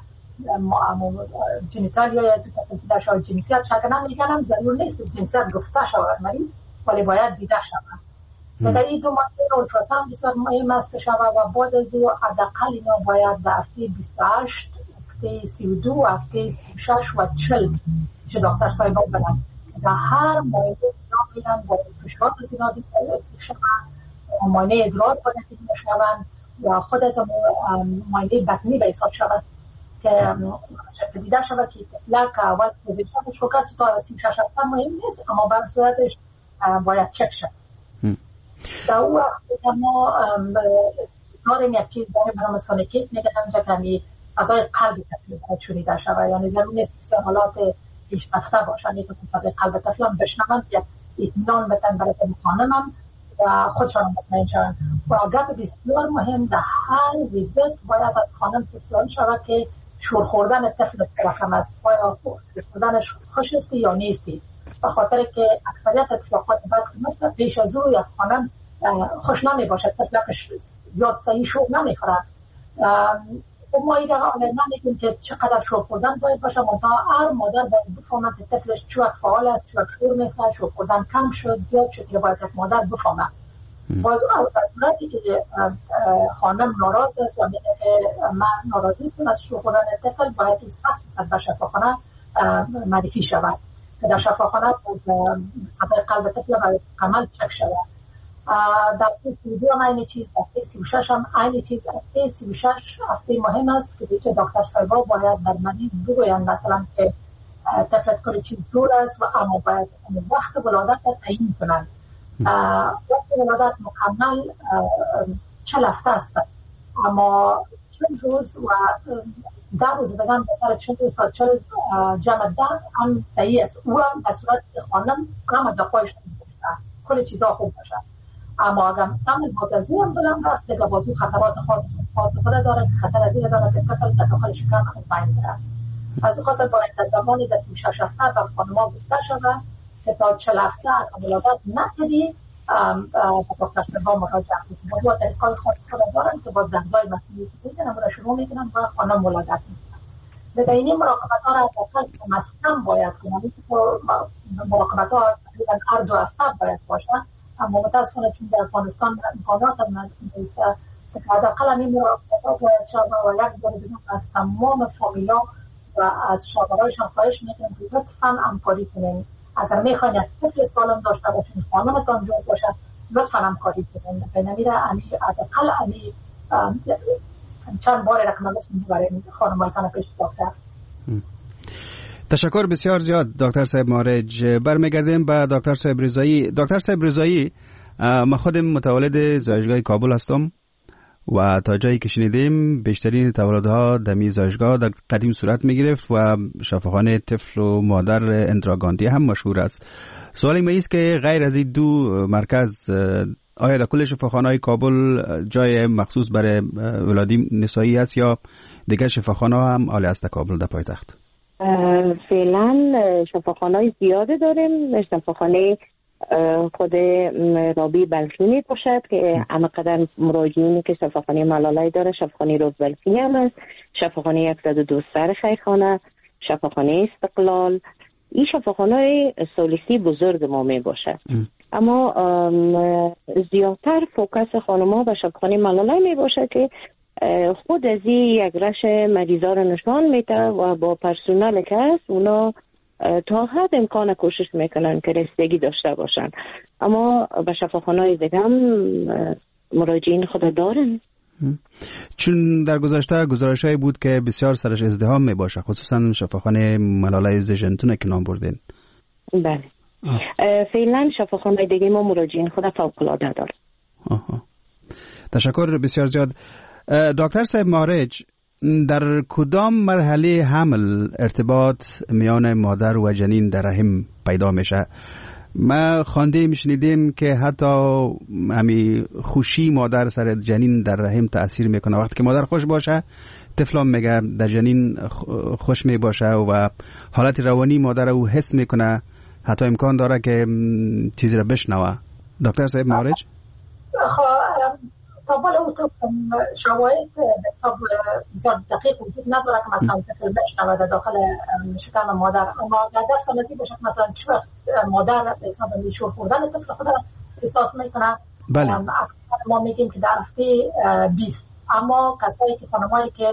جنیتالی های از طفل دیده شود، جنسیت شکل نمیگنم ضرور نیست جنسیت گفته شود مریض ولی باید دیده شود. مثلا این 2 معاینه اولتراساوند بسیار مهم است شود و بعد از او حداقل اینا باید در هفته 28 هفته 32 هفته 36 و 40 که دکتر صاحبا برن در هر معاینه میرن با فشار زیادی شدن، معاینه ادرار باید شدن و خود از معاینه بطنی به حساب شود که دیده شود که لک اول پوزیشنش رو کرد تا 36 هفته مهم نیست، اما بر صورتش باید چک شد. در اون وقت ما داریم یک چیز داریم برای سونیکیت میگه همجا کمی صدای قلب طفل باید شنیده شود، یعنی ضرور نیست بسیار حالات پیشرفته باشن میتونن صدای قلب طفل هم بشنون یا اطمینان بدن برای خانمم و خودشان مطمئن شون. و گپ بسیار مهم در هر ویزیت باید از خانم پرسیده شود که شور خوردن طفل رقم است، آیا خوردنش خوش است یا نیستی، به خاطر که اکثریت اتفاقات بعد پیش از او یا خانم خوش نمی باشد، طفلش زیاد صحیح شور نمیخورد. ما این را نمیگیم که چقدر شور خوردن باید باشه، منتها هر مادر باید بفهمد که طفلش چه وقت فعال است، چه وقت شور میخورد، شور خوردن کم شد زیاد شد، که باید مادر بفهمد. باز وقتی که خانم ناراض است و میگه من ناراضی هستم از شور خوردن طفل، باید تو 100% به شفاخانه معرفی شود که در شفاخانه صدای قلب طفل باید کامل چک شود. در هفته 32 هم اینی چیز، در هفته 36 هم اینی چیز. هفته 36 هفته مهم است که دیگه دکتر صاحبا باید بر مریض بگویند مثلا که طفلت کل چیز دور است و اما باید وقت ولادت را تعیین کنند. وقت ولادت مکمل 40 هفته است، اما 40 روز و 10 روز دیگه بهتر 40 روز تا 40 جمع 10 هم صحیح است. او هم در صورت که خانم هم دقایش کل چیزا خوب باشه. اما اگر عمل باز از او هم بلند است دیگه باز او خطرات خاص خود داره، خطر از این داره که طفل در داخل شکم از بین میره. از خاطر باید در زمانی 36 هفته بر خانم‌ها گفته شود که تا 40 هفته ولادت نکردی با دکتر صاحبا مراجعه کنید. با طریقای خاص خود دارن که باز دردای مسئولیت میگیرن و شروع میکنن با خانم ولادت میکنن. دیگه این مراقبت‌ها را داخل مسکن باید کنن، که مراقبت‌ها تقریبا هر 2 هفته باید باشن. اما متاسفانه چون در افغانستان امکانات نیست، حداقل این مراقبت‌ها باید شود و یک بار دیگه از تمام فامیلا و از شاگردایشان خواهش میکنم که لطفاً همکاری کنین. اگر میخواین یک طفل سالم داشته باشین، خانمتان جور باشه، لطفاً همکاری کنین. بنابراین حداقل چند بار رقم رسمی برای خانم‌هایتان پیش دکتر. تشکر بسیار زیاد دکتر صاحب مارج. برمیگردیم به دکتر صاحب رضایی. دکتر صاحب رضایی، من خودم متولد زایشگاه کابل هستم و تا جایی که شنیدیم بیشترین تولدها در زایشگاه در قدیم صورت می گرفت و شفاخانه طفل و مادر اندرا گاندی هم مشهور است. سوالی ما است که غیر از این 2 مرکز، آیا در کل شفاخانه‌های کابل جای مخصوص برای ولادی نسایی است یا دیگر شفاخانه هم عالی است در کابل در پایتخت؟ فعلا شفاخانه‌های زیاده داریم. شفاخانه خود رابی بلخینی باشد که همقدر مراجعینی که شفاخانه ملالای داره، شفاخانه رابی بلخینی هم است، شفاخانه 102 سر خیرخانه، شفاخانه استقلال. این شفاخانه ثالثی بزرگ ما می باشد. اما زیادتر فوکس خانم‌ها به شفاخانه ملالای می باشد که خود از این یک رش مریضا را نشان میده و با پرسونل که هست اونا تا حد امکان کوشش میکنن که رسیدگی داشته باشن. اما به شفاخانه‌های دیگه هم مراجعین خود دارن. چون در گذشته گزارش‌هایی بود که بسیار سرش ازدحام میباشه، خصوصا شفاخانه ملالای زیجنتون که نام بردین. بله. فعلا شفاخانه دیگه ما مراجعین خود فوق‌العاده دارن. تشکر بسیار زیاد. دکتر صاحب مارج، در کدام مرحله حمل ارتباط میان مادر و جنین در رحم پیدا میشه؟ ما خوانده میشنیدیم که حتی همی خوشی مادر سر جنین در رحم تأثیر میکنه. وقتی که مادر خوش باشه طفلم میگه در جنین خوش میباشه و حالت روانی مادر رو حس میکنه، حتی امکان داره که چیزی را بشنوه. دکتر صاحب مارج؟ تا بالا او تو شواهد حساب بسیار دقیق وجود نداره که مثلا طفل بشنوه در داخل شکم مادر، اما اگر فلزی باشه مثلا چه وقت مادر به حساب شور خوردن طفل خود احساس میکنه. بله. ما میگیم که در هفته 20، اما کسایی که خانمایی که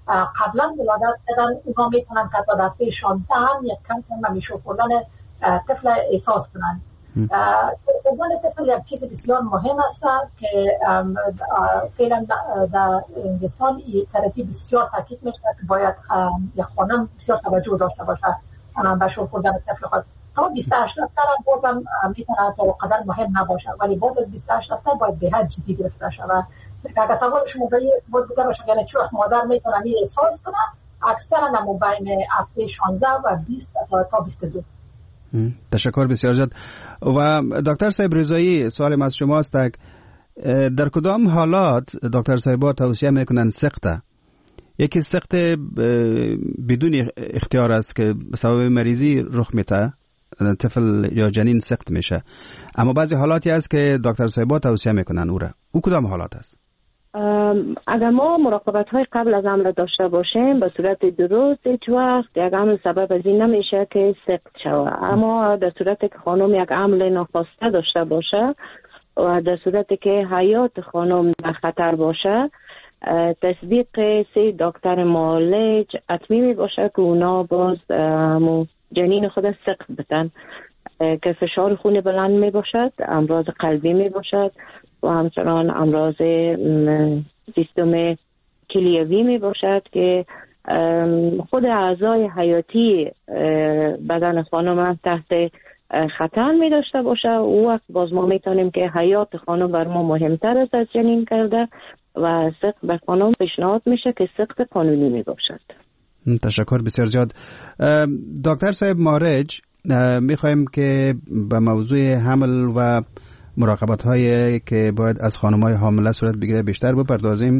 قبلا ولادت کردن، اونا میتونن که تا دفعه 16 هم یک کم همیشه خوردن طفل احساس کنن. خوردن طفل یک چیز بسیار مهم است که فعلا در انگلستان سرطی بسیار تاکید میشه که باید یک خانم بسیار توجه داشته باشه به شور خوردن طفل خود. تا 28 نفر بازم میتونه تا قدر مهم نباشه، ولی بعد از 28 نفر باید به حد جدی گرفته شود. اگر سوال شما بود بوده باشه یعنی چه وقت مادر میتونه این احساس کنه، اکثرا نمو بین هفته 16 و 20 تا 22. تشکر بسیار زیاد. و دکتر صاحب رضایی، سوالم از شماست در کدام حالات دکتر صاحبا توصیه میکنن سقطه؟ یکی سقط بدون اختیار است که به سبب مریضی رخ میده، طفل یا جنین سقط میشه، اما بعضی حالاتی است که دکتر صاحبا توصیه میکنن او کدام حالات است؟ اگر ما مراقبت های قبل از حمل داشته باشیم به صورت درست، هیچ وقت یک حمل سبب از این نمیشه که سقط شود. اما در صورتی که خانم یک حمل ناخواسته داشته باشه و در صورتی که حیات خانم در خطر باشه، تصدیق 3 دکتر معالج حتمی می باشه که اونا باز جنین خود سقط بتن که فشار خون بلند می باشد، امراض قلبی می باشد و همچنان امراض سیستم کلیوی می باشد که خود اعضای حیاتی بدن خانم تحت خطر می داشته باشه. او وقت باز ما می تانیم که حیات خانم بر ما مهمتر است از جنین کرده و سقط به خانم پیشنهاد میشه که سقط قانونی می باشد. تشکر بسیار زیاد. دکتر صاحب مارج، میخوایم که به موضوع حمل و مراقبت هایی که باید از خانم های حامله صورت بگیره بیشتر بپردازیم.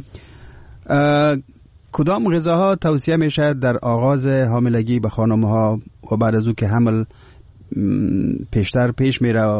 کدام غذاها توصیه میشه در آغاز حاملگی به خانم ها و بعد از او که حمل پیشتر پیش میره؟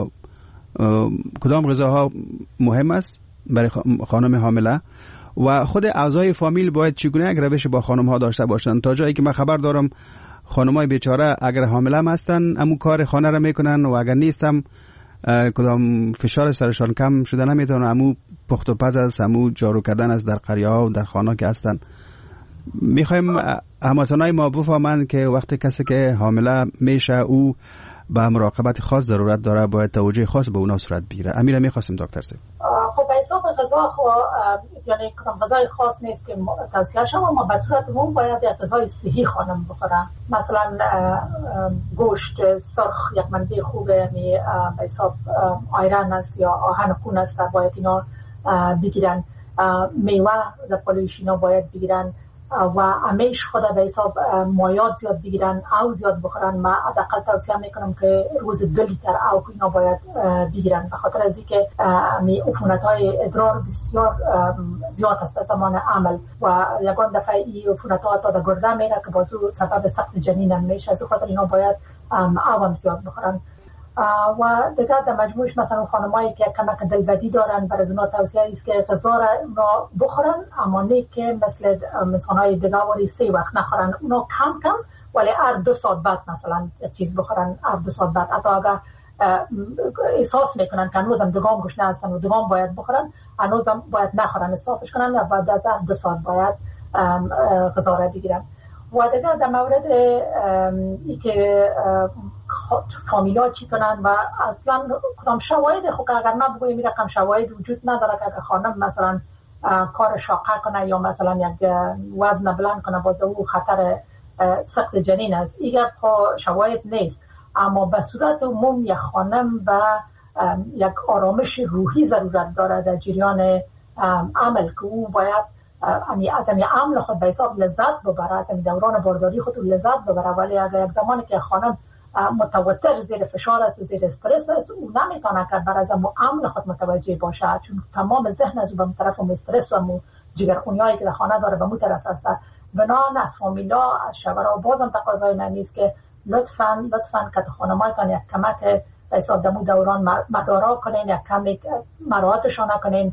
کدام غذاها مهم است برای خانم حامله و خود اعضای فامیل باید چگونه یک روش با خانم ها داشته باشند؟ تا جایی که من خبر دارم خانمای بیچاره اگر حامله هستن امو کار خانه را میکنن و اگر نیستم کدام فشار سرشان کم شده نمیتونه، امو پخت و پز است، امو جارو کردن است در قریه ها و در خانه که هستن. میخوایم هموطنای ما بفهمند که وقتی کسی که حامله میشه او به مراقبت خاص ضرورت داره، باید توجه خاص به اونا صورت بگیره. امیره میخواستیم دکتر صاحب. خب به حساب غذا یعنی کدام غذای خاص نیست که توصیه شما، اما به صورت عموم باید یک غذای صحی خانم بخورن. مثلا گوشت سرخ یک منبع خوبه، یعنی به حساب آیرن است یا آهن خون است، باید اینا بگیرن. میوه در پالویش اینا باید بگیرن و همیش خود به حساب مایات زیاد بگیرن، او زیاد بخورن. من حداقل توصیه میکنم که روز 2 لیتر او اینا باید بگیرن، به خاطر از اینکه عفونت‌های ادرار بسیار زیاد است زمان عمل و یگان دفعه این عفونت‌ها تا در گرده میره که بازو سبب سقط جنین میشه. از خاطر اینا باید او زیاد بخورن. و دیگر در مجموعش مثلا خانمایی که کمک دلبدی دارن برای اونا توصیه است که غذا را اونا بخورن، اما نه که مثل انسان‌های دیگه ولی 3 وقت نخورن. اونا کم کم ولی هر 2 ساعت بعد مثلا یک چیز بخورن، هر 2 ساعت بعد. حتی اگر احساس میکنن که هنوزم دگام گوشنه هستن و دگام باید بخورن، هنوزم باید نخورن، استاپش کنن و بعد از هر 2 ساعت باید غذا را بگیرن. و دیگر در مورد ای که فامیلا چی کنن و اصلا کدام شواهد خود اگر ما بگوییم این رقم شواهد وجود نداره که اگر خانم مثلا کار شاقه کنه یا مثلا یک وزن بلند کنه با او خطر سقط جنین است، این شواهد نیست. اما به صورت عموم یک خانم و یک آرامش روحی ضرورت داره در جریان عمل که او باید از این عمل خود به حساب لذت ببره، از این دوران بارداری خود لذت ببره. ولی اگر یک زمانی که خانم متوتر زیر فشار است و زیر استرس است، او نمیتونه که بر از عمل خود متوجه باشه، چون تمام ذهن از او به طرف استرس و جگرخونیایی که در خانه داره به اون طرف است. بنابراین از فامیلا از شورا بازم تقاضای من نیست که لطفاً که خانمایتان یک کمک به حساب دمو دوران مدارا کنین، یک کمی مراعاتشان کنین،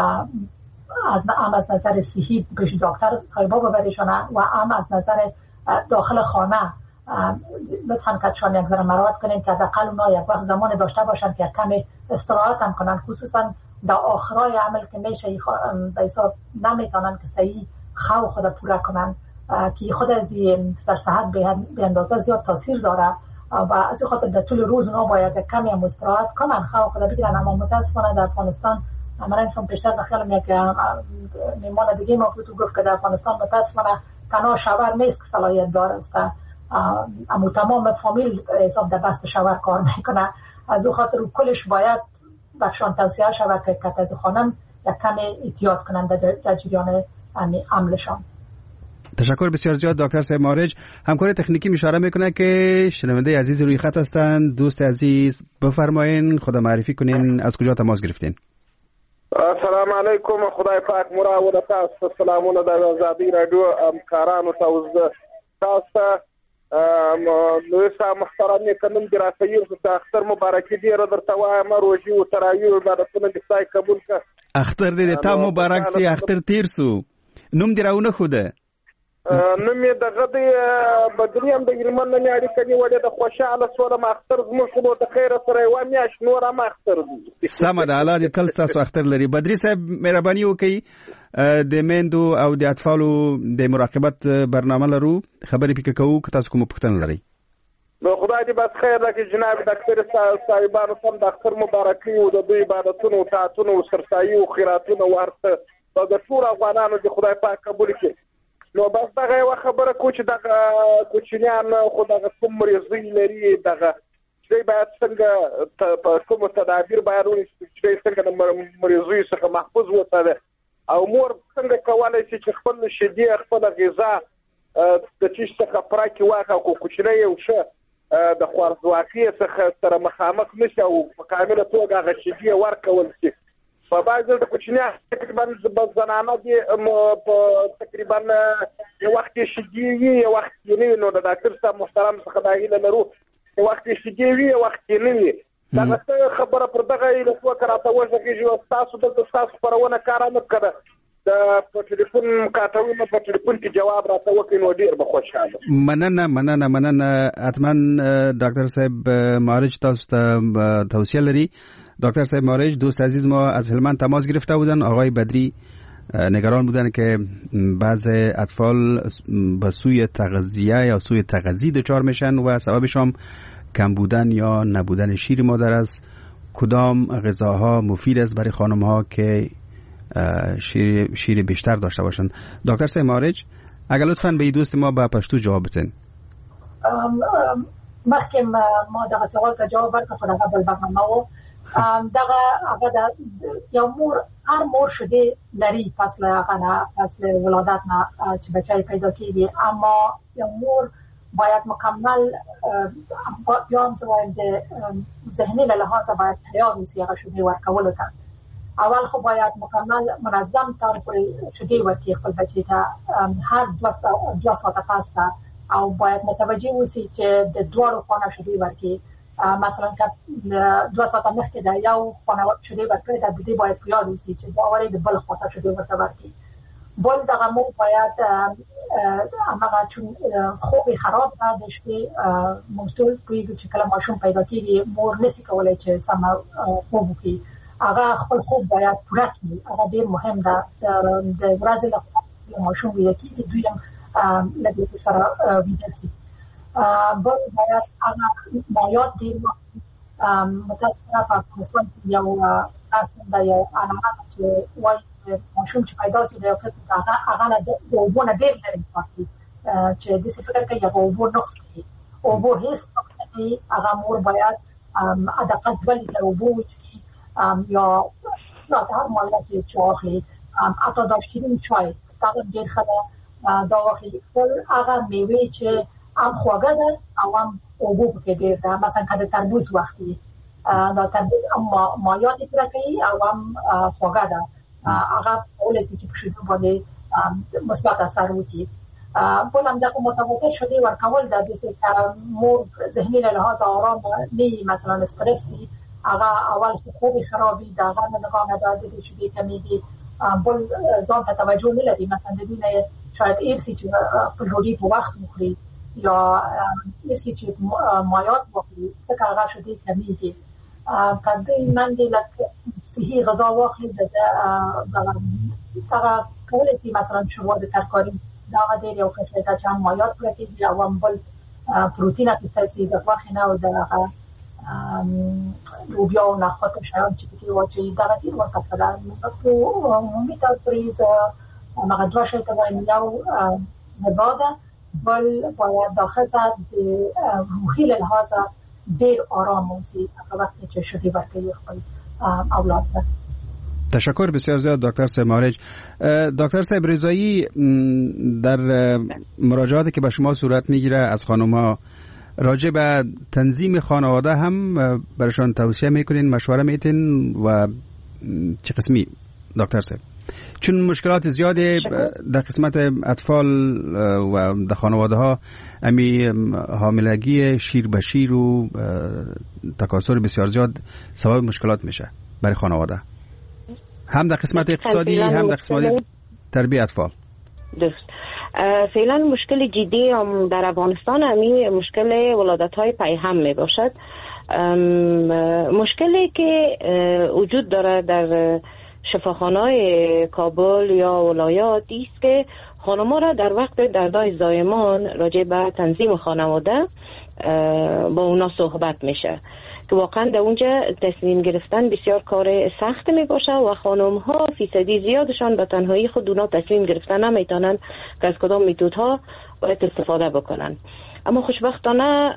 از نظر صحی پیش دکتر طایبا ببریشانه و از نظر داخل خانه لطفاً کتشان یک ذره مراعات کنین که حداقل اونا یک وقت زمان داشته باشن که کمی استراحت هم کنن، خصوصا در آخرای عمل که میشه به حساب نمیتونن که صحیح خو خود پورا کنن که خود از سر صحت به اندازه زیاد تاثیر داره و از این خاطر در طول روز اونا باید کمی هم استراحت کنن خود بگیرن. اما متاسفانه در افغانستان من چون پیشتر بخیالم یک میمان دیگه ما تو گفت که در افغانستان متاسفانه تنها شاور نیست که صلاحیت داره است، اما تمام فامیل حساب در بست شاور کار میکنه. از او خاطر کلش باید بخشان توصیه شود که کت خانم یک کمی احتیاط کنند در جریان عملشان. تشکر بسیار زیاد دکتر صاحب مارج. همکار تکنیکی اشاره میکنه که شنونده عزیز روی خط هستند. دوست عزیز بفرمایین، خدا معرفی کنین، از کجا تماس گرفتین؟ السلام علیکم، خدای پاک مراود تاسو سلامونه د آزادی رادیو همکارانو تاسو نو سه محترم کنم دراسي د اختر مبارکي ډیره درته وایم. روزي او تراویح عبادتونه د خدای قبول کړه. اختر دې ته مبارک سي. اختر تیر سو. نوم دی راونه خوده نوم یې دغه د بدریم د ګرمن نه اړیکه نیولې د خوشاله سره اختر زموږ د خیر سره و میاش نور ما اختر دي. سم ده الله دې تل تاسو اختر لري. بدري صاحب مهرباني وکړئ د میندو او د اطفالو د مراقبت برنامه لرو، خبرې پکې کوو که تاسو کوم پوښتنه لرئ. نو خدای دې بس خیر راکړي جناب ډاکټر صاحبانو سم د اختر مبارکي او د دوی عبادتونو او طاعتونو او سرسایي او خیراتونو ورته د ټول افغانانو د خدای پاک قبول کړي. نو بس دغه یو خبره کو چې دغه کوچنیان خو دغه کوم مریضي لري، دغه چې باید څنګه کوم تدابیر باید ونیسي چې څنګه د مریضي څخه محفوظ وساتي، او مور څنګه کولای شي چې خپل شیدې خپل غذا د چیش څخه پراکي واخا کو کوچنی یو شه د خوارځواکۍ څخه سره مخامخ نشي او په کامله توګه هغه شیدې ورکول شي. په بعضو د کوچنیان تقریبا زنانه دي په تقریبا یو وخت شیدې وي یو وخت نه، نو د ډاکټر صاحب محترم څخه دا هیله لرو یو وخت شیدې وي یو وخت نه وي. دا خبره پر دغه له څو راته وځي تاسو د تاسو پرونه کار نه کړه د ټلیفون کاټوي په ټلیفون کې جواب راته وکړي نو ډیر به خوشاله. مننه اتمن دکتر صاحب مارج تاسو ته توصیه لري. دکتر صاحب مارج دوست عزیز ما از هلمند تماس گرفته بودن. آقای بدری نگران بودن که بعض اطفال به سوی تغذیه یا سوی تغذیه دچار میشن و سببش هم کم بودن یا نبودن شیر مادر است. کدام غذاها مفید است برای خانم ها که شیر بیشتر داشته باشند؟ دکتر صاحب مارج اگر لطفاً به دوست ما به پشتو جواب بدین. مخکې ما دغه سوال ته جواب ورکړ خو دغه بل برنامه و دغه هغه د یو مور هر مور شده لري فصل ولادت نه چې بچای پیدا کیږي، اما یو مور باید مکمل بیان زوایم د ذهنی له لحاظ باید تیار اوسي هغه شده ورکولو ته. اول خو باید مکمل منظم طور شده ورکړي خپل بچی ته هر 2 ساعت پس او باید متوجه اوسي چې د دوړو خانه شده ورکړي. مثلا که 2 ساعت مخکې د یو خانه شده ورکړي د دې باید یاد اوسي چې باورې د بل خاطر شده ورته ورکړي. بل دغه مو باید هغه چون خوب خراب ده د شپې مشکل کوي چې کله ماشوم پیدا کیږي مور نسی کولای چې سم خوب وکړي. هغه خپل خوب باید پوره کړي. هغه ډیر مهم ده د ورځې لپاره ماشوم ویل کیږي دویم لږ سره ویدسي. بل باید هغه مایات دیر متاسفانه په افغانستان کې یو اصلا یو علامه چې وایي ماشوم چې پیدا شي د یو خط هغه نه د اوبو نه ډېر لري پاتې چې د څه فکر کوي هغه اوبو نقص کوي. اوبو هیڅ وخت هغه مور باید ادقه دوه لیتر اوبو وڅښي یا هر مایات چې واخلي حتی دا شیرین چای دا ډېر ښه ده دا واخلي. بل هغه میوې چې هم خواږه ده او هم اوبو پکې ډېر ده. مثلا که د تربوز وخت وي دا تربوز هم مایات یې پوره کوي او هم خواږه ده. هغه کولای شي چې په شیدو باندې مثبت اثر وکړي. بل هم دغه متواتر شده ورکول ده داسې که مور ذهني له لحاظ آرام نه وي، مثلا استرس وي، هغه اول خوب خرابي د هغه نه نگاه نه داده د شیدې کمیږي. بل ځان ته توجه نه لري، مثلا د دې نه شاید ارسي چې په ډوډۍ په وخت وخوري یا ارسي چې مایات وخوري ځکه هغه شیدې کمیږي. که دوی منډې لکه صحي غذا واخلي دغه کولی شي مثلا شوروا د ترکاري داغ دیر یو فشل چې مایات پروتین او بل پروتین اساسي د واخینه او د لوبیا او نخود شایان چې کې واچي دغه دیر ورته فلان په عمومي تفریز مقدار شي ته یو مزاده بل باید داخل روحی لحاظ دیر آرام موزی وقتی که شدی برکه خپل اولاد ده. تشکر بسیار زیاد دکتر صاحب معالج. دکتر صاحب رضایی، در مراجعاتی که به شما صورت میگیره از خانم‌ها راجع به تنظیم خانواده هم برشان توصیه میکنین، مشوره میتین و چه قسمی دکتر صاحب؟ چون مشکلات زیاده در قسمت اطفال و در خانواده ها، امی حاملگی شیر به شیر و تکاثر بسیار زیاد سبب مشکلات میشه برای خانواده، هم در قسمت اقتصادی هم در قسمت تربیت اطفال. درست. فعلا مشکل جدی هم در افغانستان امی مشکل ولادت های پیهم می باشد. مشکلی که وجود داره در شفاخانه‌های کابل یا ولایات است که خانم‌ها را در وقت دردهای زایمان راجع به تنظیم خانواده با اونا صحبت میشه که واقعا در اونجا تصمیم گرفتن بسیار کار سخت می باشه و خانم‌ها فیصدی زیادشان به تنهایی خود اونا تصمیم گرفتن نمیتونن که از کدام میتودها باید استفاده بکنن. اما خوشبختانه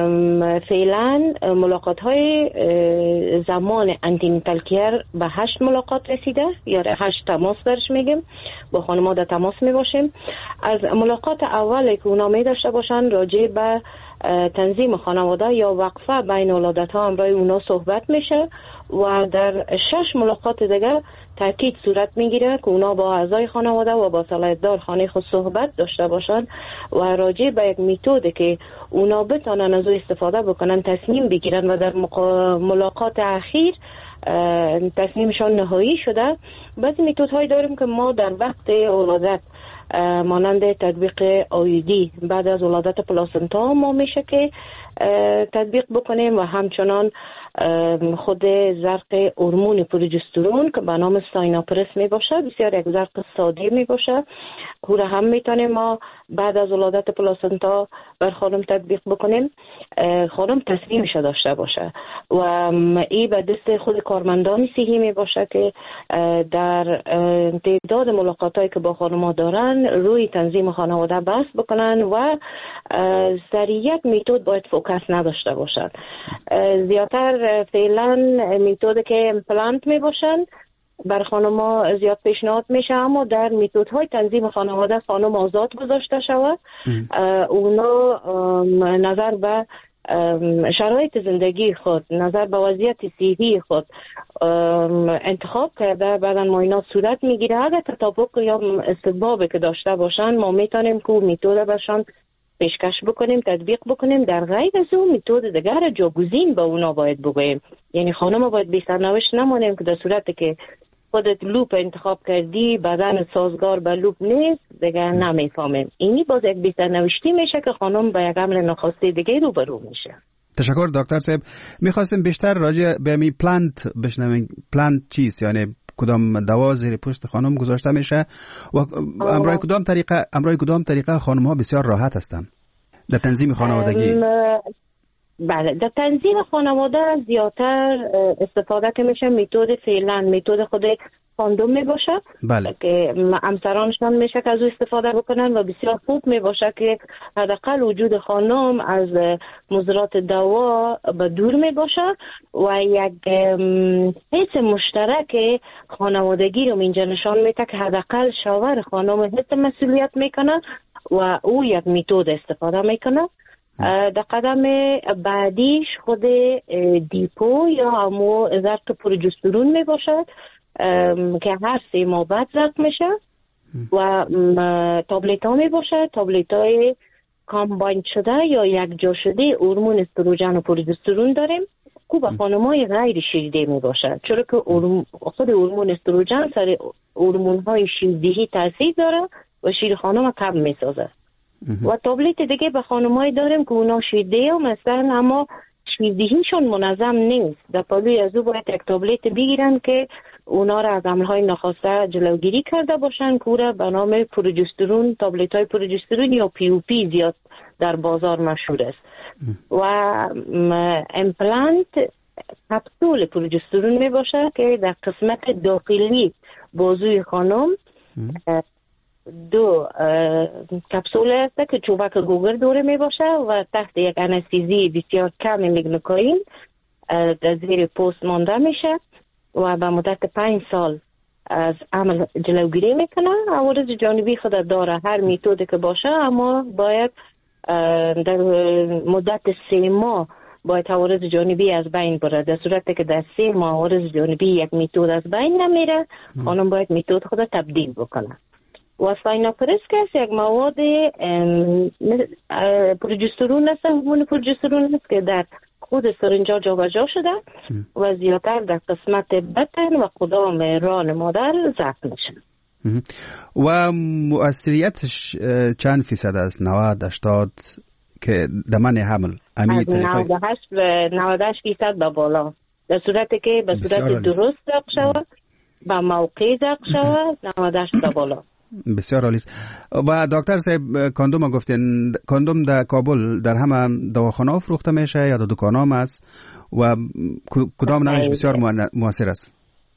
فعلا ملاقات های زمان انتینیتال کیر به 8 ملاقات رسیده، یا 8 تماس درش میگیم، با خانم‌ها در تماس می باشیم. از ملاقات اولی که اونا می داشته باشن راجع به تنظیم خانواده یا وقفه بین ولادت ها امرای اونا صحبت میشه و در 6 ملاقات دیگه تاکید صورت میگیره که اونا با اعضای خانواده و با صلاحیت‌دار خانه خود صحبت داشته باشن و راجع به یک میتودی که اونا بتونن از او استفاده بکنن تصمیم بگیرن و در ملاقات اخیر تصمیمشان نهایی شده. بعضی میتودهایی داریم که ما در وقت ولادت مانند تطبیق آیودی بعد از ولادت پلاسنتا ما میشه که تطبیق بکنیم و همچنان خود زرق هورمون پروژسترون که به نام سایناپرس می باشه، بسیار یک زرق ساده می باشه، او را هم میتونیم ما بعد از ولادت پلاسنتا بر خانم تطبیق بکنیم، خانم تصمیمش داشته باشه و این به دست خود کارمندان صحی می باشه که در تعداد ملاقاتایی که با خانم‌ها دارن روی تنظیم خانواده بحث بکنن و سر یک میتود باید فوکس نداشته باشد. زیادتر فعلا میتود که امپلانت می باشن بر خانم‌ها زیاد پیشنهاد میشه، اما در میتودهای تنظیم خانواده خانم آزاد گذاشته شود. اونا نظر به شرایط زندگی خود، نظر به وضعیت صحی خود انتخاب کرده، بعداً معاینات صورت میگیره. اگر تطابق یا استحبابی که داشته باشن ما میتونیم که میتود برشان پیشکش بکنیم، تطبیق بکنیم. در غیر از اون میتود دیگر جاگزین به اونا باید بگوییم، یعنی خانم باید بی سرنوشت نمانیم که در صورتی که خودت لوپ انتخاب کردی بدن سازگار به لوپ نیست دیگه نمیفهمیم. اینی باز یک بی سرنوشتی میشه که خانم به یک امر ناخواسته دیگه روبرو میشه. تشکر دکتر صاحب. میخواستیم بیشتر راجع به می پلانت بشنویم. پلانت چیست؟ یعنی کدام دوا زیر پوست خانم گذاشته میشه و امرای کدام طریقه خانم ها بسیار راحت هستند در تنظیم خانوادگی؟ بله، در تنظیم خانواده زیادتر استفاده که میشه میتود فعلا میتود خود کاندوم میباشه. بله. که همسرانشان میشه که از او استفاده بکنن و بسیار خوب میباشه که حداقل وجود خانم از مضرات دوا به دور میباشه و یک حس مشترک خانوادگی رو اینجا نشان میده که حداقل شوهر خانم حس مسئولیت میکنه و او یک میتود استفاده میکنه. در قدم بعدیش خود دیپو یا همو زرق پروژسترون می باشد که هر 3 ماه بعد زرق میشه و تابلت ها می باشد، تابلت های کامباین شده یا یک جا شده هورمون استروژن و پروژسترون داریم که به خانم‌های غیر شیرده می باشد، چرا که خود هورمون استروژن سر هورمون های شیردهی تاثیر داره و شیر خانم کم می سازه. و تابلت دیگه به خانمایی داریم که اونا شیرده هم مثلا اما شیردهیشون منظم نیست. در پالوی از او باید یک تابلت بگیرن که اونا را از عملهای ناخواسته جلوگیری کرده باشن که او را به نام پروژسترون، تابلت های پروژسترون یا PUP زیاد در بازار مشهور است. و امپلانت کپسول پروژسترون می باشه که در قسمت داخلی بازوی خانم 2 کپسول است که چوبک گوگر دوره می باشه و تحت یک انستیزی بسیار کم مگنوکاین در زیر پوست مانده میشه و به مدت 5 سال از عمل جلوگیری میکنه. عوارض جانبی خود داره هر میتودی که باشه، اما باید در مدت 3 ماه باید عوارض جانبی از بین بره. در صورتی که در 3 ماه عوارض جانبی یک میتود از بین نمیره، خانم باید میتود خود تبدیل بکنه. و سایناپرسکس یک مواد پروژسترون است، هورمون پروژسترون است که در خود سرنجا جابجا شده و زیادتر در قسمت بطن و قدام ران مادر ضبط میشه. و مؤثریتش چند فیصد است؟ 90-80 که دمن حمل از 98% به بالا، در صورتی که به صورت درست ضبط شود به موقع ضبط شود 98 به بالا. بسیار عالی است. و دکتر صاحب کاندوم گفتین، کاندوم در کابل در همه دواخانه‌ها فروخته میشه یا در دکان‌ها است و کدام نوعش بسیار مؤثر است؟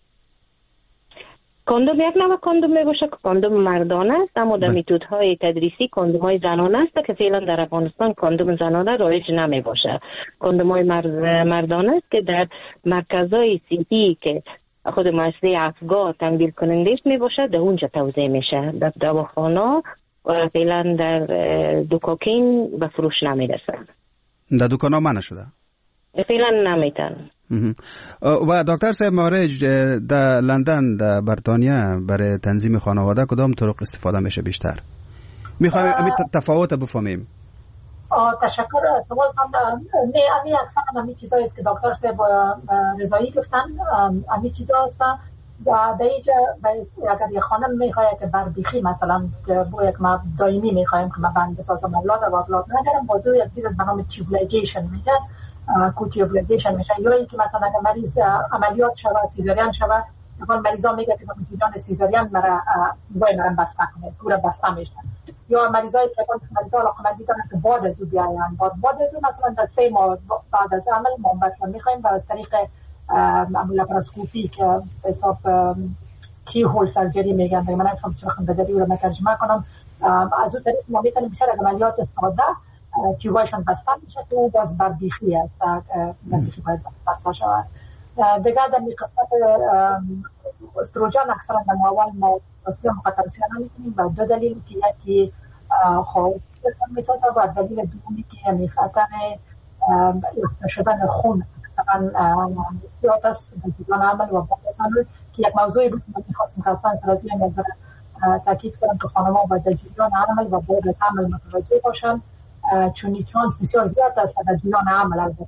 کاندوم یک نوع کاندوم میباشه که کاندوم مردانه است، اما در میتودهای تدریسی کاندوم های زنانه است که فعلا در افغانستان کاندوم زنانه رایج نمیباشه. کاندوم های مردانه است که در مرکزهای صحی که خود مؤسسه افگاه تمویل کنندش میباشه در اونجا توزیع میشه. در دواخانه و فعلا در دکاکین به فروش نمیرسه. در دکان‌ها منع شده؟ فعلا نمیتن. و دکتر صاحب مارج در لندن در بریتانیا برای تنظیم خانواده کدام طرق استفاده میشه بیشتر؟ میخوایم امی تفاوت بفهمیم. تشکر. سوال نه امی اکثر امی چیزایی است که دکتر صاحب رضایی گفتن، امی چیزا است. در اینجا اگر یه خانم میخواد که بربیخی مثلا با یک ما دائمی میخوایم که ما بند بسازم اولاد و اولاد ندارم، با دو یک چیز به نام تیوبلیگیشن میگه، کوتیوبلیگیشن میشه، یا اینکه مثلا اگر مریض عملیات شود سیزارین شود، مثلا مریضا میگه که میدان سیزارین مرا باید بسته کنه، پورا بسته میشه. یا مریضایی که مریضا علاقمندی دارن که بعد از او بیاین، بعد از او مثلا در 3 ماه بعد از عمل ما میخوایم از طریق لپاراسکوپی که به حساب کی هول سرجری میگن، من نمیفهم چرا خنده‌داری رو ترجمه کنم، از اون طریق ما میتونیم بسیار عملیات ساده تیوبایشون بسته میشه که او باز بربیخی است، بربیخی باید بسته شود. دیگه در قسمت استروژن اکثرا در اول ما اصلا مقطرسیان نمیکنیم و 2 دلیل که یکی خواهد میسازه و دلیل دومی که میخطر افته شدن خون اکثرا زیاد است در جریان عمل و بعد از عمل، که یک موضوعی بود که من میخواستم که اصلا سرازی نظر تاکید کنم که خانم‌ها باید در جریان عمل و بعد از عمل متوجه باشن، چون این چانس بسیار زیاد است در جریان عمل البته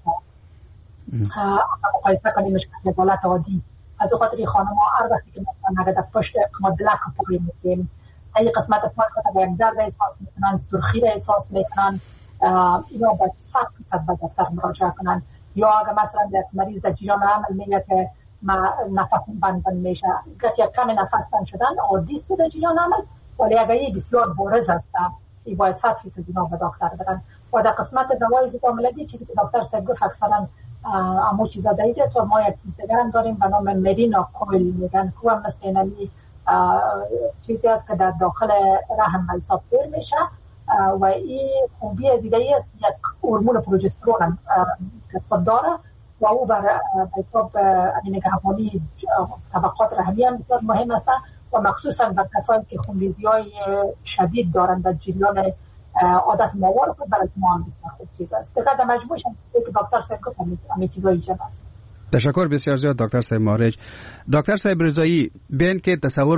مقایسه کنیم به حالت عادی. از خاطر این خانم‌ها هر وقتی که مثلا اگر در پشت مدلک پای می‌کنیم این قسمت پای خود یک درد احساس می‌کنن، سرخی را احساس می‌کنن، اینا باید 100% به دکتر مراجعه کنن. یا اگر مثلا یک مریض در جریان عمل میگه که نفسم بند میشه، گرچه کم نفس بند شدن عادی است در جریان عمل، ولی اگر این بسیار بارز است این باید 100% اینا به دکتر برن. و در قسمت دوای ضد حاملگی چیزی که دکتر صاحب گفت اکثرا امو چیزا دیگه است و ما یک چیز دیگر هم داریم به نام مرینا کویل میگن، که هم مثل اینمی چیزی است که در داخل رحم حساب دیر میشه و این خوبی از ایده است یک هورمون پروژسترون هم خود داره و او بر حساب نگهبانی طبقات رحمی هم بسیار مهم است و مخصوصا بر کسانی که خونریزی‌های شدید دارن در جریان عادت ماهوار خود برای ما هم بسیار خوب چیز است. دقیقا مجموعش هم که دکتر صاحب گفت همه چیزایی جمع است. تشکر بسیار زیاد دکتر صاحب مارج. دکتر صاحب رضایی، بیاین که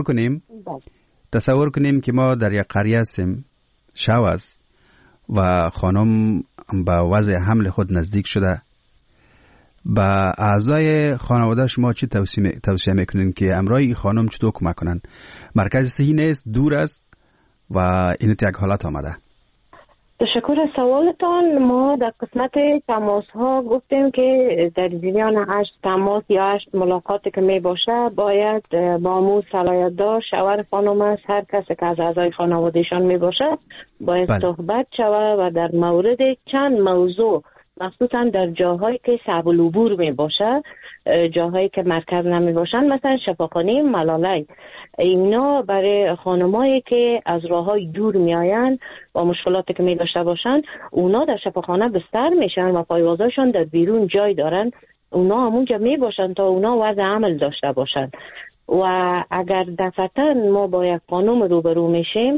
تصور کنیم که ما در یک قریه هستیم، شب است و خانم به وضع حمل خود نزدیک شده، با اعضای خانواده شما چی توصیه میکنین که امرای خانم چطور کمک کنن؟ مرکز صحی نیست، دور است و این یک حالت آمده. تشکر از سوالتان. ما در قسمت تماس ها گفتیم که در جریان 8 تماس یا 8 ملاقاتی که می باشه باید با مو صلاحیت دار شوهر خانم است، هر کسی که از اعضای خانوادهشان می باشه باید صحبت شود و در مورد چند موضوع، مخصوصا در جاهایی که صعب العبور می باشه، جاهایی که مرکز نمی باشن، مثلا شفاخانه ملاله، اینا برای خانمایی که از راههای دور می آین و مشکلاتی که می داشته باشن، اونا در شفاخانه بستر میشن و پایوازاشون در بیرون جای دارن، اونا همونجا می باشن تا اونا وضع عمل داشته باشن. و اگر دفعتا ما با یک خانم روبرو میشیم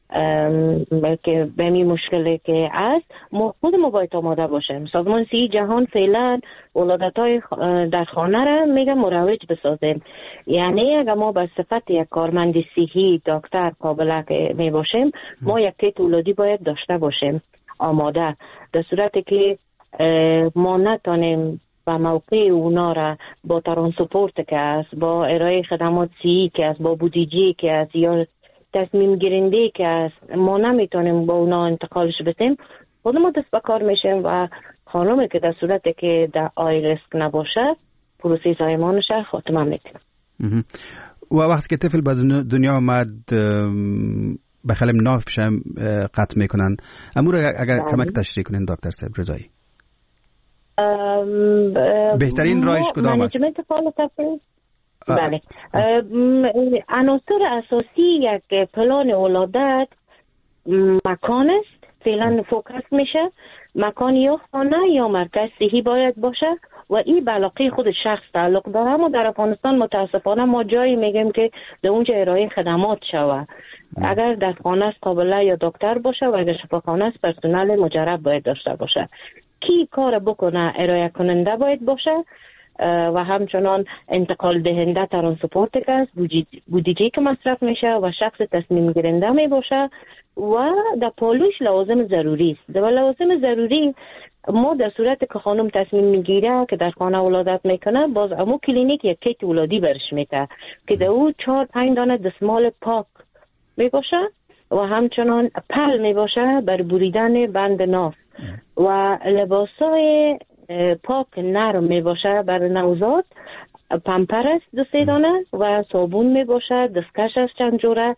که به می مشکلی که است، ما خودمون باید آماده باشیم. سازمان صحی جهان فعلا ولادت‌های در خانه را میگه مروج بسازیم. یعنی اگر ما به صفت یک کارمند صحی، دکتر قابل که می باشیم، ما یک کیت ولادی باید داشته باشیم آماده، در صورتی که ما نتانیم و موقع اونا را با ترانسپورت که است، با ارائه خدمات صحی که است، با بودجه که است یا تصمیم گیرنده که است، ما نمیتونیم با اونا انتقالش بدیم، خودمون دست به کار میشیم و خانمی که در صورتی که در آی ریسک نباشه پروسه زایمانش خاتمه میکنه. و وقتی که طفل به دنیا آمد بخلم نافش هم قطع میکنن، امور اگر کمک تشریح کنین دکتر صاحب رضایی، بهترین راهش کدام است؟ بله، عناصر اساسی یک پلان ولادت مکان است، فعلا فوکس میشه مکان یا خانه یا مرکز صحی باید باشه و این به علاقه خود شخص تعلق داره. اما در افغانستان متاسفانه ما جایی میگیم که در اونجا ارائه خدمات شوه، اگر در خانه است قابله یا دکتر باشه و اگر شفاخانه است پرسنل مجرب باید داشته باشه. کی کار بکنه؟ ارائه کننده باید باشه و همچنان انتقال دهنده ترانسپورت که است، بودجه که مصرف میشه و شخص تصمیم گیرنده می باشه و در پالوش لوازم ضروری است. در لوازم ضروری ما در صورت که خانم تصمیم میگیره که در خانه ولادت میکنه، باز امو کلینیک یک کیت ولادی برش میده که در او 4-5 دانه دستمال پاک می باشه و همچنان پل می باشه بر بریدن بند ناف و لباسای پاک نرم می باشه بر نوزاد، پمپرس 2-3 دانه و صابون می باشه، دستکش از چند جوره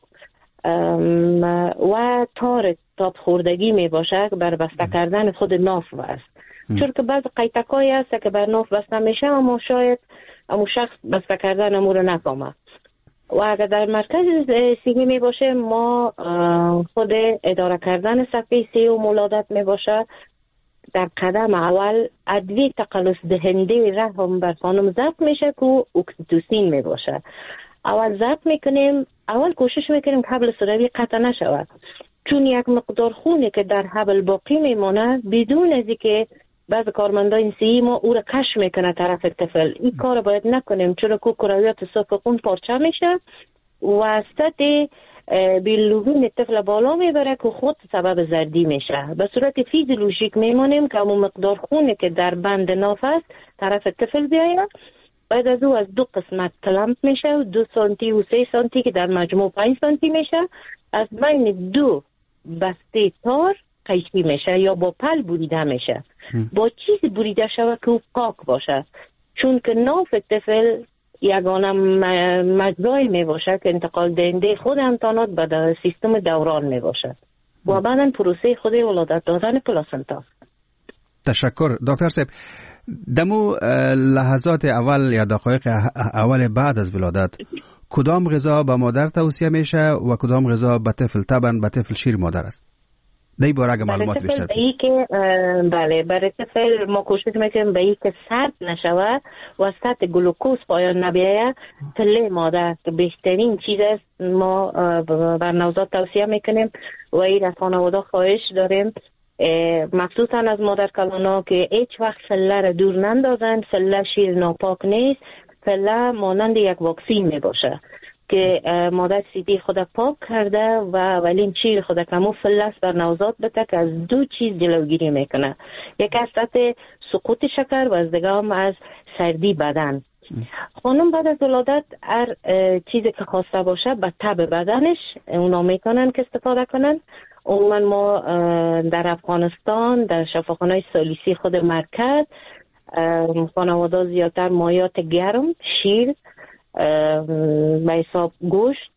و تار تاب خوردگی می باشه بر بسته کردن خود ناف است. چون که بعض قیتکایی هست که بر ناف بسته میشه اما شاید امو شخص بسته کردن امو رو نفهمه. و اگر در مرکز صحی می باشه، ما خود اداره کردن صفحه صحی و ولادت می باشه. در قدم اول ادویه تقلص دهنده رحم بر خانم ضبط میشه که اکسیتوسین می باشه. اول ضبط میکنیم، اول کوشش میکنیم که حبل سروی قطع نشود، چون یک مقدار خونی که در حبل باقی میمونه بدون از اینکه بعض کارمندان صحی ما او را کش میکنه طرف طفل، این کار باید نکنیم، چون که کرویات صاف خون پارچه میشه وسط بیلوبین طفل بالا میبره که خود سبب زردی میشه. به صورت فیزیولوژیک میمونیم که اون مقدار خونی که در بند ناف است طرف طفل بیاید، بعد از او از 2 قسمت کلمپ میشه و 2 سانتی و 3 سانتی که در مجموع 5 سانتی میشه، از بین 2 بسته تار قیچی میشه یا با پل بریده میشه، با چیزی بریده شود که او پاک باشه، چون که ناف طفل یگانه مجرای می باشه که انتقال دهنده خود امتحانات به سیستم دوران می باشه و بعداً پروسه خود ولادت دادن پلاسنتا. تشکر دکتر صاحب. دمو لحظات اول یا دقایق اول بعد از ولادت کدام غذا به مادر توصیه میشه و کدام غذا به طفل؟ طبعا به طفل شیر مادر است. دی باره اگه معلومات بیشتر بله، برای طفل ما کوشش میکنیم به این که سرد نشوه و سطح گلوکوز پایان نبیایه. تله مادر که بهترین چیز است، ما بر نوزاد توصیه میکنیم و این از خانواده خواهش داریم مخصوصا از مادر کلانا که هیچ وقت سله را دور نندازن. سله شیر ناپاک نیست، سله مانند یک واکسین میباشه که مادر سیدی خود پاک کرده و ولین چیر خود کمو فلس بر نوزاد بده که از 2 چیز جلوگیری میکنه، یک از سطح سقوط شکر و از دیگه هم از سردی بدن. خانم بعد از ولادت هر چیزی که خواسته باشه به تب بدنش اونا میکنن که استفاده کنن. عموما ما در افغانستان در شفاخانه سالیسی خود مرکز خانواده زیادتر مایات گرم، شیر، به حساب گوشت،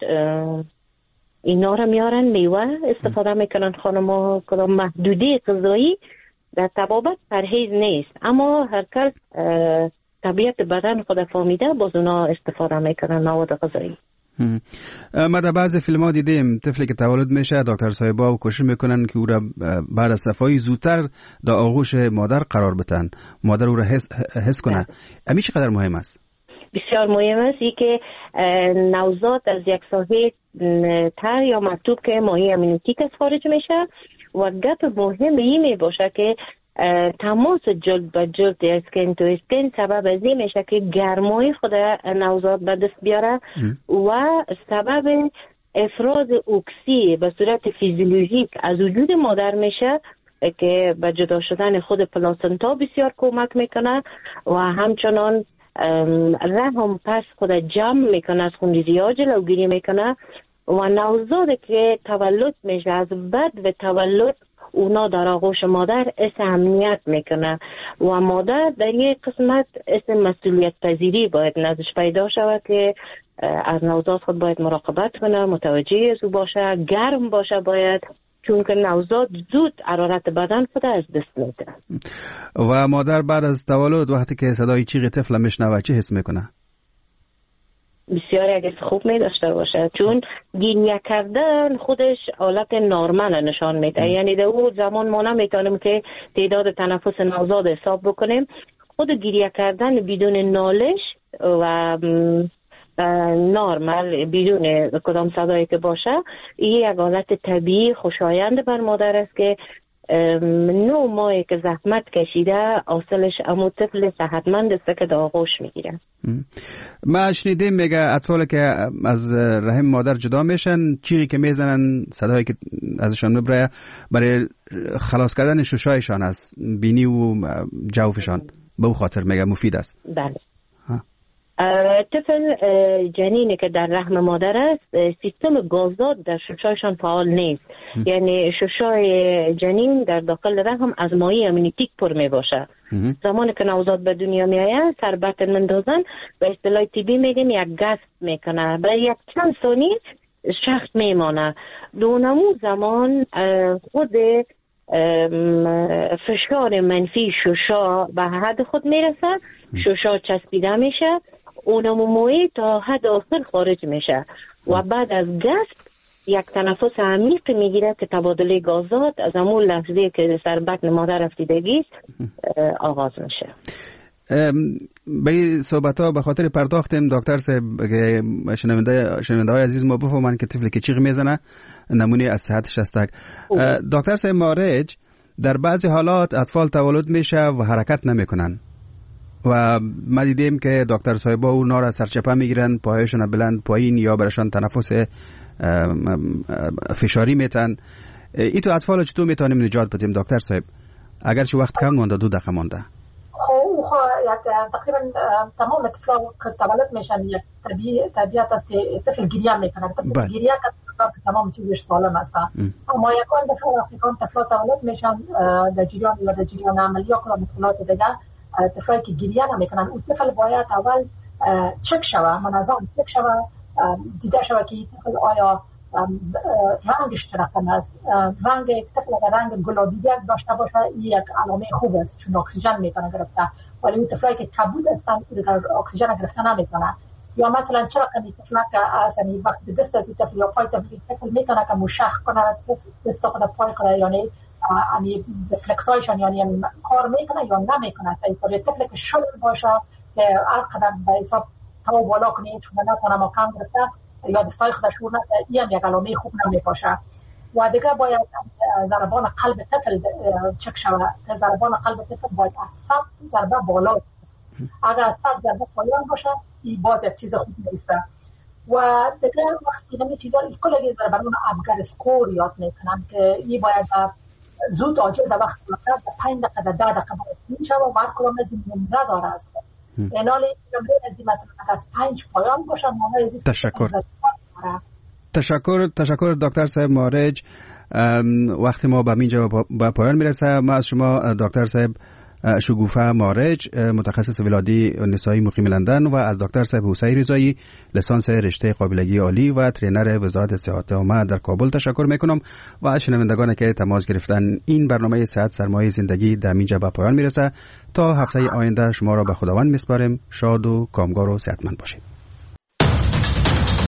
اینا رو میارن، میوه استفاده میکنن. خانم‌ها کدام محدودی غذایی در طبابت پرهیز نیست، اما هر کس طبیعت بدن خود فهمیده باز اونا استفاده میکنن مواد غذایی. ما در بعض فیلم ها دیدیم طفلی که تولد میشه دکتر صاحبا کوشش میکنن که او را بعد از صفایی زودتر در آغوش مادر قرار بتن، مادر او را حس کنه. امی چقدر مهم است؟ بسیار مهم است ای که نوزاد از یک ساحه تر یا مکتوب که مایع امنیتیک از خارج میشه و گپ مهم ای می باشه که تماس جلد به جلد اسکن تو اسکن سبب از این میشه که گرمای خود نوزاد به دست بیاره و سبب افراز اکسی به صورت فیزیولوژیک از وجود مادر میشه که به جدا شدن خود پلاسنتا بسیار کمک میکنه و همچنان رحم پس خود جمع میکنه، از خونریزی ها جلوگیری میکنه و نوزاد که تولد میشه از بد و تولد اونا در آغوش مادر اهمیت میکنه و مادر در یک قسمت مسئولیت پذیری باید نزدش پیدا شود که از نوزاد خود باید مراقبت کنه، متوجه از او باشه، گرم باشه باید، چون که نوزاد زود حرارت بدن خود از دست میده. و مادر بعد از تولد وقتی که صدای چیغ طفل میشنوه چه حس میکنه؟ بسیار اگه خوب می داشته باشه، چون گریه کردن خودش حالت نارمل نشان میده. یعنی در اون زمان ما نمیتونیم که تعداد تنفس نوزاد حساب بکنیم. خود گریه کردن بدون نالش و نارمل بدون کدام صدایی که باشه این یک حالت طبیعی خوشایند بر مادر است که 9 ماهی که زحمت کشیده حاصلش امو طفل صحتمند است که در آغوش میگیره. ما شنیدیم میگه اطفال که از رحم مادر جدا میشن چیزی که میزنن صدایی که ازشان میبره برای خلاص کردن ششایشان از بینی و جوفشان به او خاطر میگه مفید است. بله. طفل جنینی که در رحم مادر است سیستم گازداد در ششایشان فعال نیست. یعنی ششای جنین در داخل رحم از مایع امنیتیک پر می باشه. زمانی که نوزاد به دنیا می آید سر بطن مندازن به اصطلاح طبی میگیم یک گست میکنه، برای یک چند ثانیه شخص میمانه. دونمو زمان خود فشار منفی ششا به حد خود میرسه، ششا چسبیده میشه، اونمو موی تا حد آخر خارج میشه و بعد از گست یک تنفس عمیق میگیره که تبادله گازات از همون لحظه که سر بطن مادر رفتیدگی آغاز میشه. به صحبت ها به خاطر پرداختیم دکتر صاحب که شنونده های عزیز ما بفهمن که طفلی که چیغ میزنه نمونه از صحتش هستک. دکتر صاحب مارج در بعضی حالات اطفال تولد میشه و حرکت نمیکنن و ما دیدیم که دکتر صاحبا اونا را سرچپه میگیرن، پاهایشون بلند پایین یا برشان تنفس فشاری میتن. ای تو اطفال چطور میتونیم نجات بدیم دکتر صاحب؟ اگرچه وقت کم مونده 2 دقیقه مونده. تقریبا تمام اطفال که تولد میشن یک طبیعت است که طفل گریه میکنه. طفل گریه که تمام چیزش سالم است. اما یکان دفعه وقتی که طفل تولد میشن در جریان عملیات و مشکلات دیگه طفلی که گریه نمیکنن اون طفل باید اول چک شوه، منظم چک شوه، دیده شوه که طفل آیا رنگش چرا است. رنگ طفل اگر رنگ گلابی داشته باشه یک علامه خوب است چون اکسیژن میتونه گرفته، ولی اون طفلی که کبود هستن اکسیژن گرفته نمیتونه. یا مثلا چرا که طفل که اصلا وقتی دست از طفل یا پای طفل میتونه که مشخ کنه دست خود پای خود، یعنی رفلکسایشان یعنی کار میکنه یا نمیکنه. طفل که شل باشه که هر قدم به حساب تا بالا کنه چون نتونه مکان گرفته یا دستای خودش شور نکنه، این هم یک علامه خوب نمیباشه. و دیگه باید ضربان قلب طفل چک شود. ضربان قلب طفل باید از 100 ضربه بالا، اگر از 100 ضربه پایین باشه این باز یک چیز خوب نیست. و دیگه وقتی همین چیزا کلی ضربان ابگر اسکور یاد میکنن که این باید زود عاجز وقت ولادت 5 دقیقه 10 دقیقه باید میشه و هر کدام از این نمره داره است. اینال از مثلا از 5 پایان باشن ما از تشکر دکتر صاحب مارج. وقتی ما به اینجا به پایان میرسه. ما از شما دکتر صاحب شگوفه مارج متخصص ولادی نسایی مقیم لندن و از دکتر صاحب حسین رضایی لیسانس رشته قابلگی عالی و ترینر وزارت صحت عامه در کابل تشکر میکنم و از شنوندگان که تماس گرفتن. این برنامه صحت سرمایه زندگی در اینجا به پایان میرسه. تا هفته آینده شما را به خداوند میسپاریم. شاد و کامگار و صحتمند باشید.